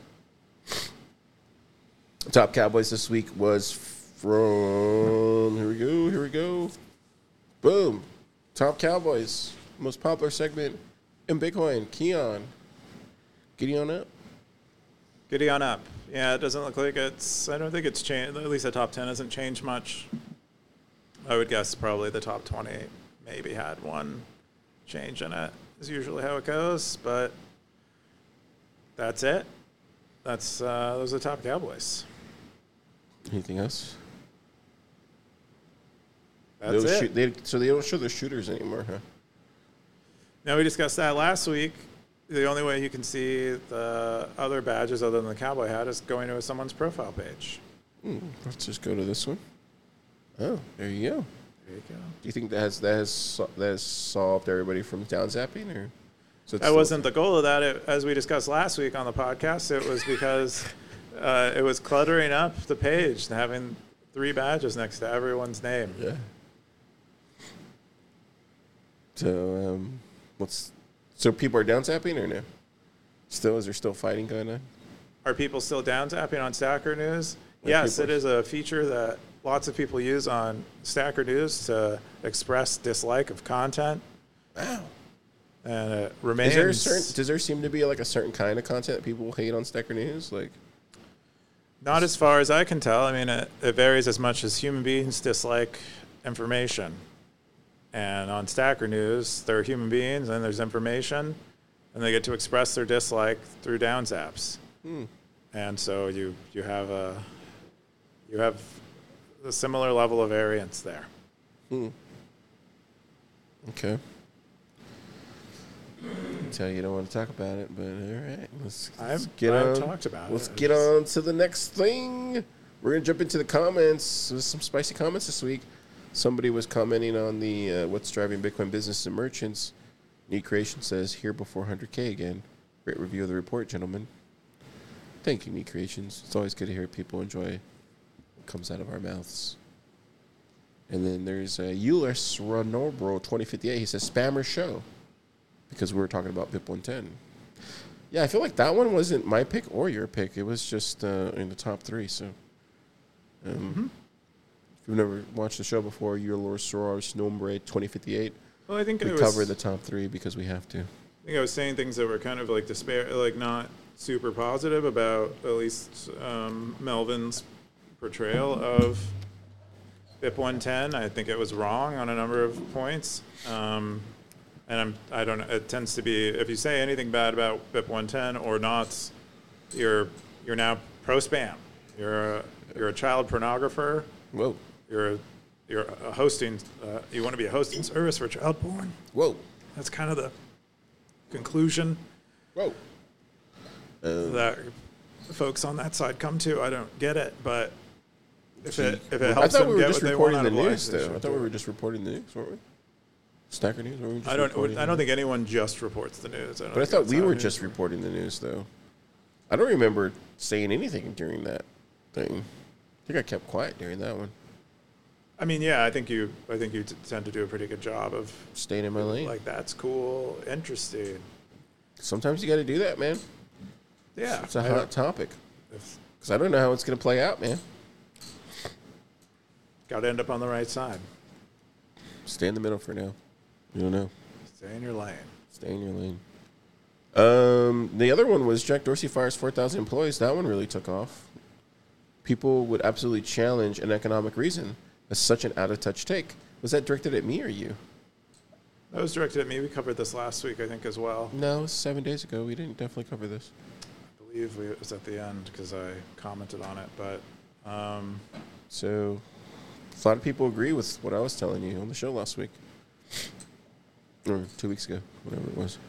The top Cowboys this week was from... Here we go. Boom. Top Cowboys. Most popular segment in Bitcoin. Keon. Giddy on up. Giddy on up. Yeah, it doesn't look like it's... I don't think it's changed. At least the top 10 hasn't changed much. I would guess probably the top 20 maybe had one change in it. Is usually how it goes, but that's it. That's those are the top Cowboys. Anything else? That's it. So they don't show the shooters anymore, huh? Now, we discussed that last week. The only way you can see the other badges other than the cowboy hat is going to someone's profile page. Let's just go to this one. Oh, there you go. There you go. Do you think that has solved everybody from down zapping, or? So That wasn't the goal of that. As we discussed last week on the podcast, it was because it was cluttering up the page and having 3 badges next to everyone's name. Yeah. So so people are down zapping or no? Is there still fighting going on? Are people still down tapping on Stacker News? Like Yes, people- it is a feature that lots of people use on Stacker News to express dislike of content. Wow. And it remains. Does there seem to be like a certain kind of content that people hate on Stacker News? Like, Not as far as I can tell. I mean, it varies as much as human beings dislike information. And on Stacker News, there are human beings and there's information, and they get to express their dislike through down zaps. And so you have a similar level of variance there. okay. Tell you don't want to talk about it, but all right. Let's get I've on. talked about Let's it. get on to the next thing. We're gonna jump into the comments. There's some spicy comments this week. Somebody was commenting on the what's driving Bitcoin business and merchants. Neat Creation says, here before 100K again. Great review of the report, gentlemen. Thank you, Neat Creations. It's always good to hear people enjoy what comes out of our mouths. And then there's Eulis Renobro 2058. He says, spammer show. Because we were talking about BIP 110. Yeah, I feel like that one wasn't my pick or your pick. It was just in the top 3. So, if you've never watched the show before, Eulis Renobro 2058. Well, I think We I was cover the top 3 because we have to. I think I was saying things that were kind of like like not super positive about at least Melvin's portrayal of BIP 110. I think it was wrong on a number of points. And I don't know. It tends to be if you say anything bad about BIP 110 or not, you're now pro spam. You're a child pornographer. Whoa. You're a hosting. You want to be a hosting service for child porn. Whoa. That's kind of the conclusion Whoa. that folks on that side come to. I don't get it, but if it I helps thought them we were get just what they want reporting out the of life, news, they though. should I thought do we it. were just reporting the news, weren't we? Stacker News? Weren't we just I reporting don't the think anyone just reports the news. But I thought we were just reporting the news, though. I don't remember saying anything during that thing. I think I kept quiet during that one. I mean, yeah, I think you tend to do a pretty good job of Staying in my lane. like that's cool, interesting. Sometimes you got to do that, man. Yeah, It's a hot topic. If, Because I don't know how it's going to play out, man. got to end up on the right side. Stay in the middle for now. You don't know. Stay in your lane. Stay in your lane. The other one was Jack Dorsey fires 4,000 employees. That one really took off. People would absolutely challenge an economic reason as such an out-of-touch take. Was that directed at me or you? That was directed at me. We covered this last week, I think, as well. No, it was 7 days ago. We didn't definitely cover this. I believe it was at the end because I commented on it. But So a lot of people agree with what I was telling you on the show last week. Or 2 weeks ago, whatever it was.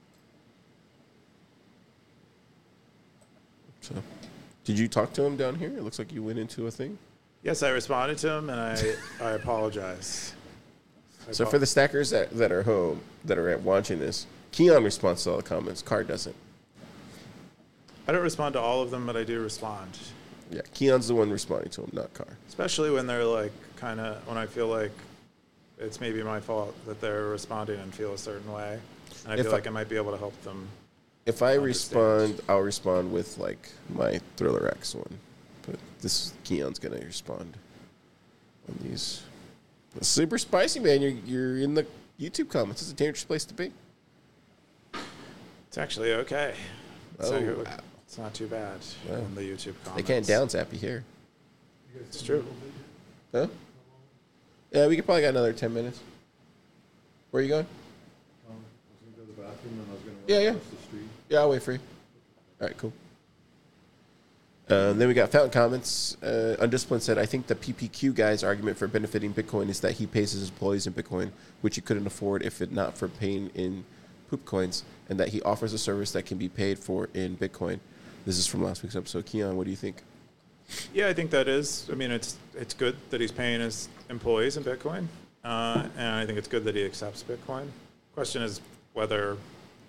So, did you talk to him down here? It looks like you went into a thing. yes, I responded to him, and I apologize. So for the stackers that are home, that are watching this, Keon responds to all the comments. Carr doesn't. I don't respond to all of them, but I do respond. Yeah, Keon's the one responding to him, not Carr. Especially when they're like when I feel like it's maybe my fault that they're responding and feel a certain way. And I feel like I might be able to help them. If I Understand. respond, I'll respond with like my Thriller X one. But this Keon's gonna respond on these. It's super spicy, man. You're in the YouTube comments. It's a dangerous place to be. It's actually okay. Oh, wow. It's not too bad Wow. in the YouTube comments. They can't down zap you here. It's true. Huh? Yeah, we could probably got another 10 minutes. Where are you going? I was going to go to the bathroom and I was going to Yeah, run yeah. across the street. Yeah, I'll wait for you. All right, cool. Then we got Fountain Comments. Undisciplined said, I think the PPQ guy's argument for benefiting Bitcoin is that he pays his employees in Bitcoin, which he couldn't afford if it not for paying in poop coins, and that he offers a service that can be paid for in Bitcoin. This is from last week's episode. Keon, what do you think? Yeah, I think that is. I mean, it's good that he's paying his employees in Bitcoin, and I think it's good that he accepts Bitcoin. Question is whether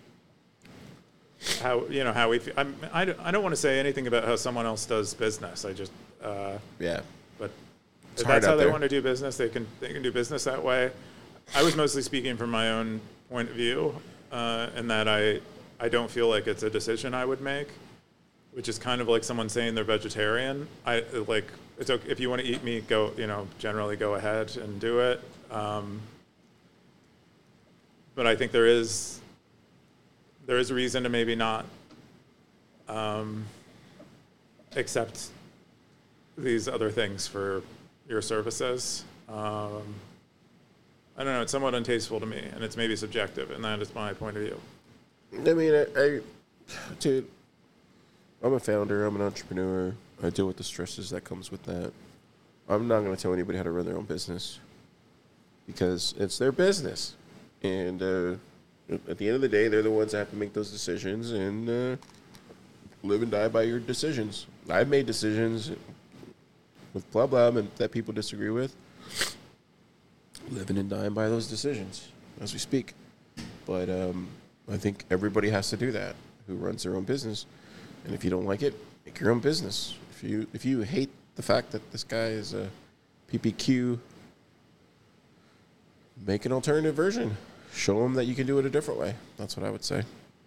how we. I don't want to say anything about how someone else does business. I just Yeah. but It's if hard that's how out they there. want to do business, they can do business that way. I was mostly speaking from my own point of view, in that I don't feel like it's a decision I would make. Which is kind of like someone saying they're vegetarian. It's okay if you want to eat meat. Generally go ahead and do it. But I think there is a reason to maybe not accept these other things for your services. I don't know. It's somewhat untasteful to me, and it's maybe subjective, and that is my point of view. I mean, dude, I'm a founder. I'm an entrepreneur. I deal with the stresses that comes with that. I'm not going to tell anybody how to run their own business because it's their business. And at the end of the day, they're the ones that have to make those decisions and live and die by your decisions. I've made decisions with blah, blah, and that people disagree with. Living and dying by those decisions as we speak. But I think everybody has to do that who runs their own business. And if you don't like it, make your own business. If you hate the fact that this guy is a PPQ, make an alternative version. Show them that you can do it a different way. That's what I would say.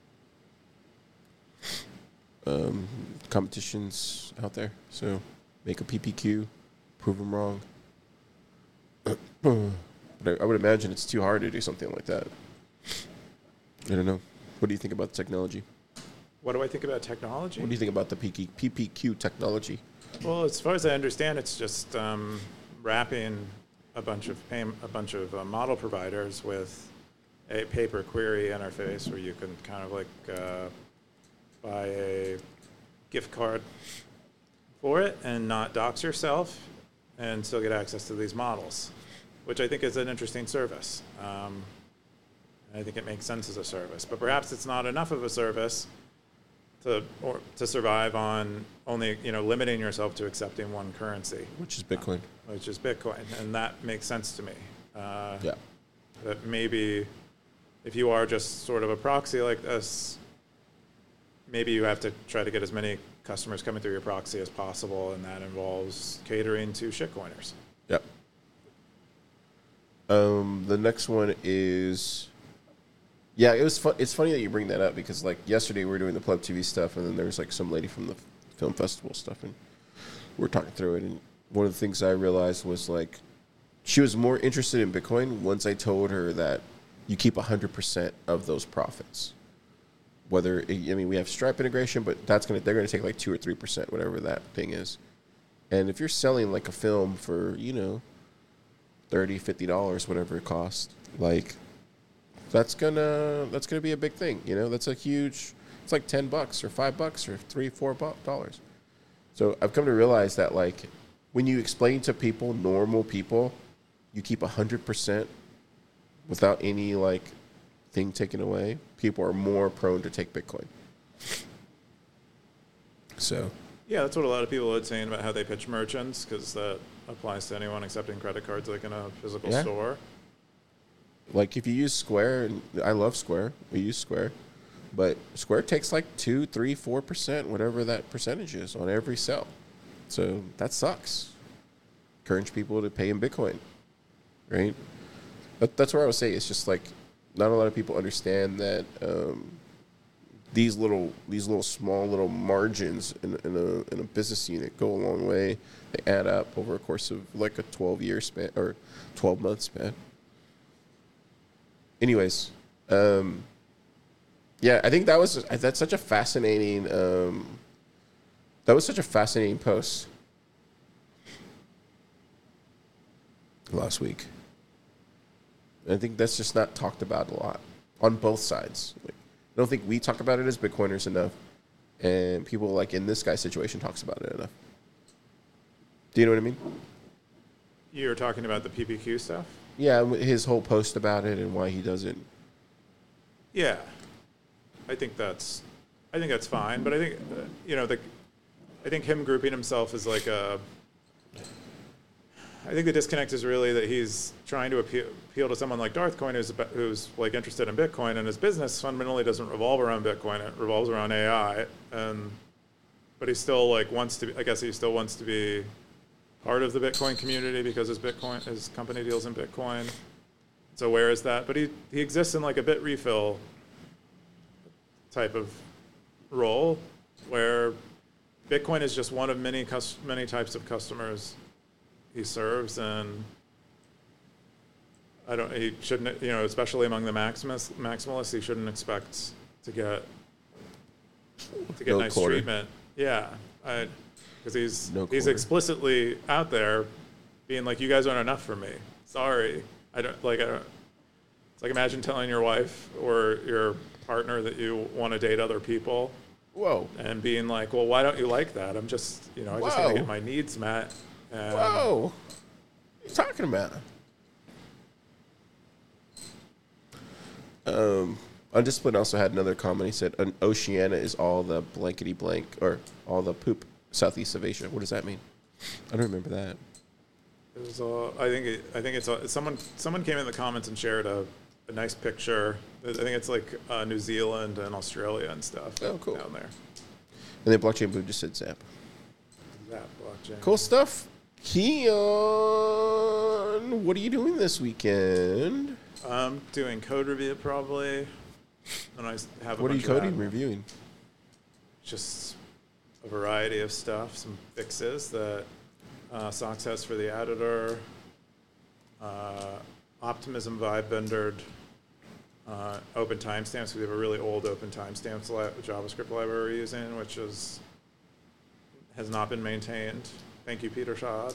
Competition's out there, so make a PPQ, prove them wrong. But I would imagine it's too hard to do something like that. I don't know. What do you think about the technology? What do I think about technology? What do you think about the PPQ technology? Well, as far as I understand, it's just wrapping a bunch of model providers with a paper query interface where you can kind of like buy a gift card for it and not dox yourself and still get access to these models, which I think is an interesting service. I think it makes sense as a service, but perhaps it's not enough of a service to survive on only limiting yourself to accepting one currency, Which is Bitcoin. which is Bitcoin, and that makes sense to me. Yeah. That maybe if you are just sort of a proxy like this, maybe you have to try to get as many customers coming through your proxy as possible, and that involves catering to shitcoiners. Yep. The next one is, yeah, it was fun. It's funny that you bring that up because like yesterday we were doing the Pleb TV stuff, and then there was like some lady from the film festival stuff, and we're talking through it. And one of the things I realized was like she was more interested in Bitcoin once I told her that you keep 100% of those profits. Whether we have Stripe integration, but they're gonna take like 2 or 3%, whatever that thing is. And if you're selling like a film for $30, $50, whatever it costs, like that's gonna be a big thing. That's a huge. It's like $10 or $5 or $3-4. So I've come to realize that like when you explain to people, normal people, you keep 100% without any like thing taken away, people are more prone to take Bitcoin. So. Yeah, that's what a lot of people are saying about how they pitch merchants, because that applies to anyone accepting credit cards like in a physical store. Like if you use Square, and I love Square, we use Square, but Square takes like 2, 3, 4%, whatever that percentage is on every sell. So that sucks. Encourage people to pay in Bitcoin, right? That's where I would say it's just like not a lot of people understand that these little small little margins in a business unit go a long way. They add up over a course of like a 12-year span or 12-month span. Anyways, yeah, I think that's such a fascinating post last week. I think that's just not talked about a lot on both sides. Like, I don't think we talk about it as Bitcoiners enough, and people like in this guy's situation talks about it enough. Do you know what I mean? You're talking about the PPQ stuff? Yeah, his whole post about it and why he doesn't. Yeah, I think that's fine. But I think I think him grouping himself as like a. I think the disconnect is really that he's trying to appeal to someone like Darthcoin who's like interested in Bitcoin, and his business fundamentally doesn't revolve around Bitcoin. It revolves around AI, but he still like wants to. I guess he still wants to be part of the Bitcoin community because his company deals in Bitcoin. So where is that? But he exists in like a Bitrefill type of role where Bitcoin is just one of many types of customers he serves, and he shouldn't, especially among the maximalists, he shouldn't expect to get nice treatment. Yeah, because he's explicitly out there being like, you guys aren't enough for me. Sorry, I don't. It's like imagine telling your wife or your partner that you want to date other people. Whoa. And being like, well, why don't you like that? I just want to get my needs met. Whoa. What are you talking about? Undisciplined also had another comment. He said, Oceania is all the blankety blank, or all the poop southeast of Asia. What does that mean? I don't remember that. It was I think it's someone came in the comments and shared a nice picture. I think it's like New Zealand and Australia and stuff. Oh, cool. Down there. And then Blockchain Blue just said Zap. Zap blockchain. Cool stuff. Keon, what are you doing this weekend? I'm doing code review probably. And I have What are you coding reviewing? Just a variety of stuff, some fixes that Socks has for the editor, Optimism vibe rendered, open timestamps. We have a really old open timestamps JavaScript library we're using, which has not been maintained. Thank you, Peter Schad.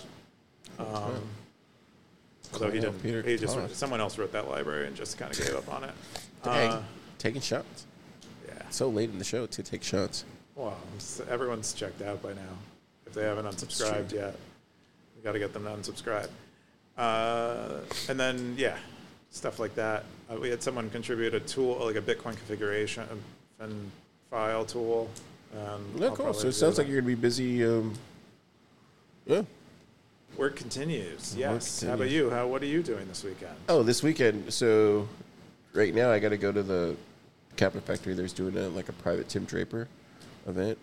So he didn't. Peter, he just someone else wrote that library and just kind of gave up on it. Dang, taking shots. Yeah. So late in the show to take shots. Well, everyone's checked out by now. If they haven't unsubscribed yet, we got to get them to unsubscribe. And then stuff like that. We had someone contribute a tool, like a Bitcoin configuration and file tool. Cool. So it sounds like you're gonna be busy. Yeah. Work continues. Yes. How about you? What are you doing this weekend? Oh, this weekend. So right now I got to go to the Cabinet Factory. There's doing a private Tim Draper event.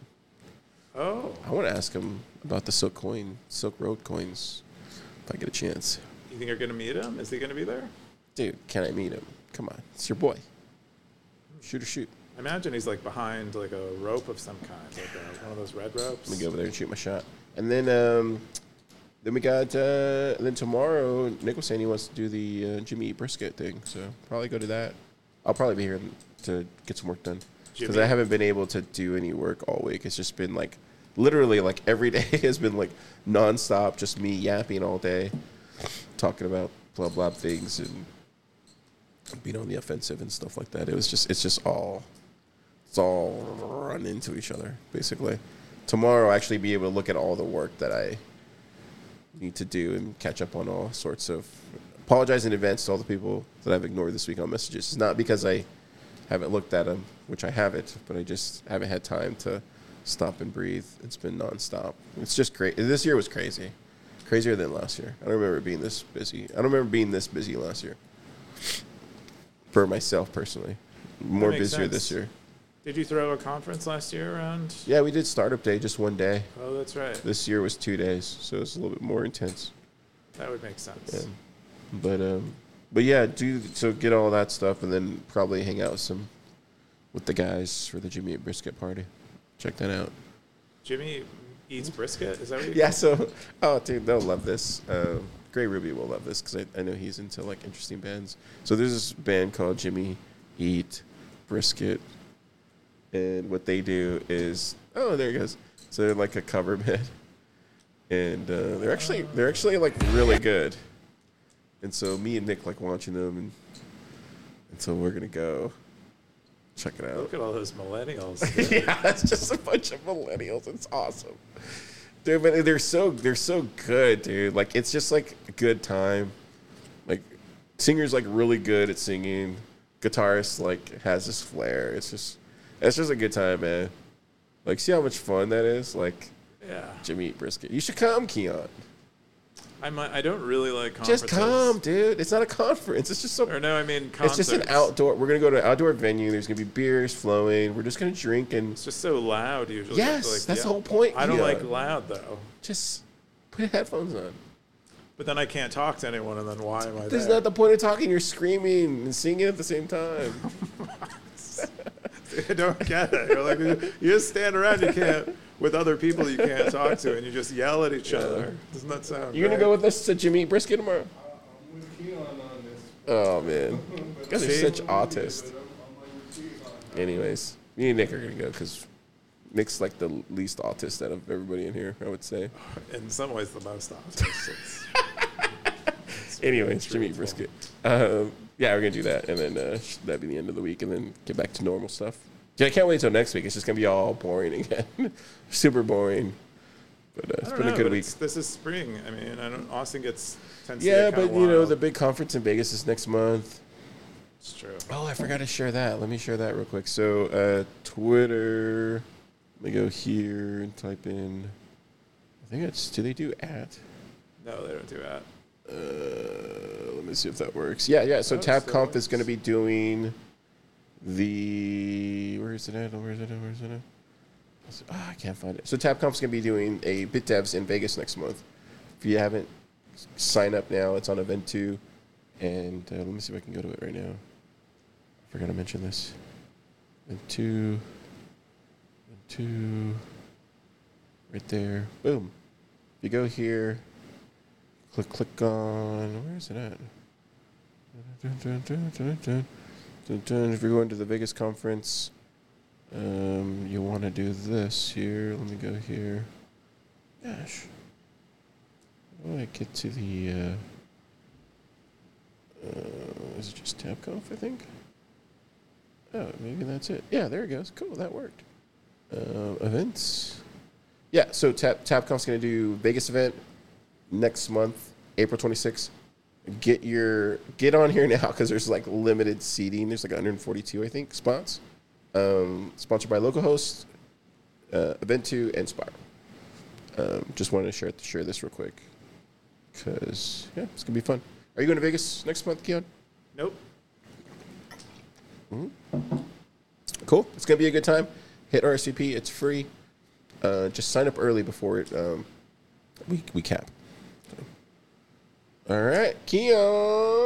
Oh. I want to ask him about the Silk Road coins if I get a chance. You think you're gonna meet him? Is he gonna be there? Dude, can I meet him? Come on, it's your boy. Shoot or shoot. I imagine he's like behind like a rope of some kind, like one of those red ropes. Let me go over there and shoot my shot. And then we got then tomorrow. Nick was saying he wants to do the Jimmy Eat Brisket thing, so probably go to that. I'll probably be here to get some work done because I haven't been able to do any work all week. It's just been like literally like every day has been like nonstop, just me yapping all day, talking about blah blah things and being on the offensive and stuff like that. It's all run into each other basically. Tomorrow I'll actually be able to look at all the work that I need to do and catch up on all sorts of. Apologize in advance to all the people that I've ignored this week on messages. It's not because I haven't looked at them, which I haven't, but I just haven't had time to stop and breathe. It's been nonstop. It's just great. This year was crazy. Crazier than last year. I don't remember being this busy. I don't remember being this busy last year. For myself personally. More busier this year. Did you throw a conference last year around? Yeah, we did startup day just one day. Oh, that's right. This year was 2 days, so it's a little bit more intense. That would make sense. Yeah. But yeah, get all that stuff and then probably hang out with the guys for the Jimmy Eat Brisket party. Check that out. Jimmy Eats Brisket? Is that what you Yeah, so, oh, dude, they'll love this. Gray Ruby will love this because I know he's into, like, interesting bands. So there's this band called Jimmy Eat Brisket, and what they do is, oh, there he goes. So they're like a cover band, and they're actually, like, really good. And so me and Nick like watching them, and so we're going to go check it out. Look at all those millennials. Yeah, that's just a bunch of millennials. It's awesome. Dude, but they're so good, dude. Like, it's just like a good time. Like, singer's like really good at singing. Guitarist like has this flair. It's just a good time, man. Like, see how much fun that is? Like, yeah. Jimmy Eat Brisket. You should come, Keon. I don't really like conferences. Just come, dude. It's not a conference. It's just Or no, I mean concerts. It's just an outdoor. We're gonna go to an outdoor venue. There's gonna be beers flowing. We're just gonna drink and. It's just so loud usually. Yes, that's the whole point. I don't like loud though. Just put headphones on. But then I can't talk to anyone, and then why am I there? That's not the point of talking. You're screaming and singing at the same time. I don't get it. You're like, you just stand around. You can't with other people you can't talk to, and you just yell at each other. Doesn't that sound? You gonna go with us to Jimmy Eat Brisket tomorrow? I'm with Keon on this. Oh man, you guys are such autists. Anyways, me and Nick are gonna go because Nick's like the least autist out of everybody in here, I would say. In some ways, the most autist. Anyways, Jimmy Eat Brisket. Yeah, we're gonna do that, and then that'd be the end of the week, and then get back to normal stuff. Yeah, I can't wait till next week. It's just gonna be all boring again, super boring. But it's been a good week. This is spring. I mean, Austin tends to yeah, get but kinda you know wild. the big conference in Vegas is next month. It's true. Oh, I forgot to share that. Let me share that real quick. So Twitter. Let me go here and type in. I think it's. Do they do at? No, they don't do that. Let me see if that works. Yeah. So TabConf is going to be doing the. Where is it at? I can't find it. So TabConf is going to be doing a BitDevs in Vegas next month. If you haven't, sign up now. It's on Event 2. And let me see if I can go to it right now. I forgot to mention this. Event 2. Right there. Boom. If you go here, click on. Where is it at? If you're going to the Vegas conference, you want to do this here. Let me go here. Gosh. How do I get to the... is it just TabConf, I think? Oh, maybe that's it. Yeah, there it goes. Cool, that worked. Events. Yeah, so TabConf's going to do Vegas event next month, April 26th. Get on here now because there's like limited seating. There's like 142, I think, spots. Sponsored by localhost, Event 2, and Spire. Just wanted to share this real quick because yeah, it's gonna be fun. Are you going to Vegas next month, Keon? Nope. Mm-hmm. Cool. It's gonna be a good time. Hit RSVP. It's free. Just sign up early before it we cap. So, All right, Keon.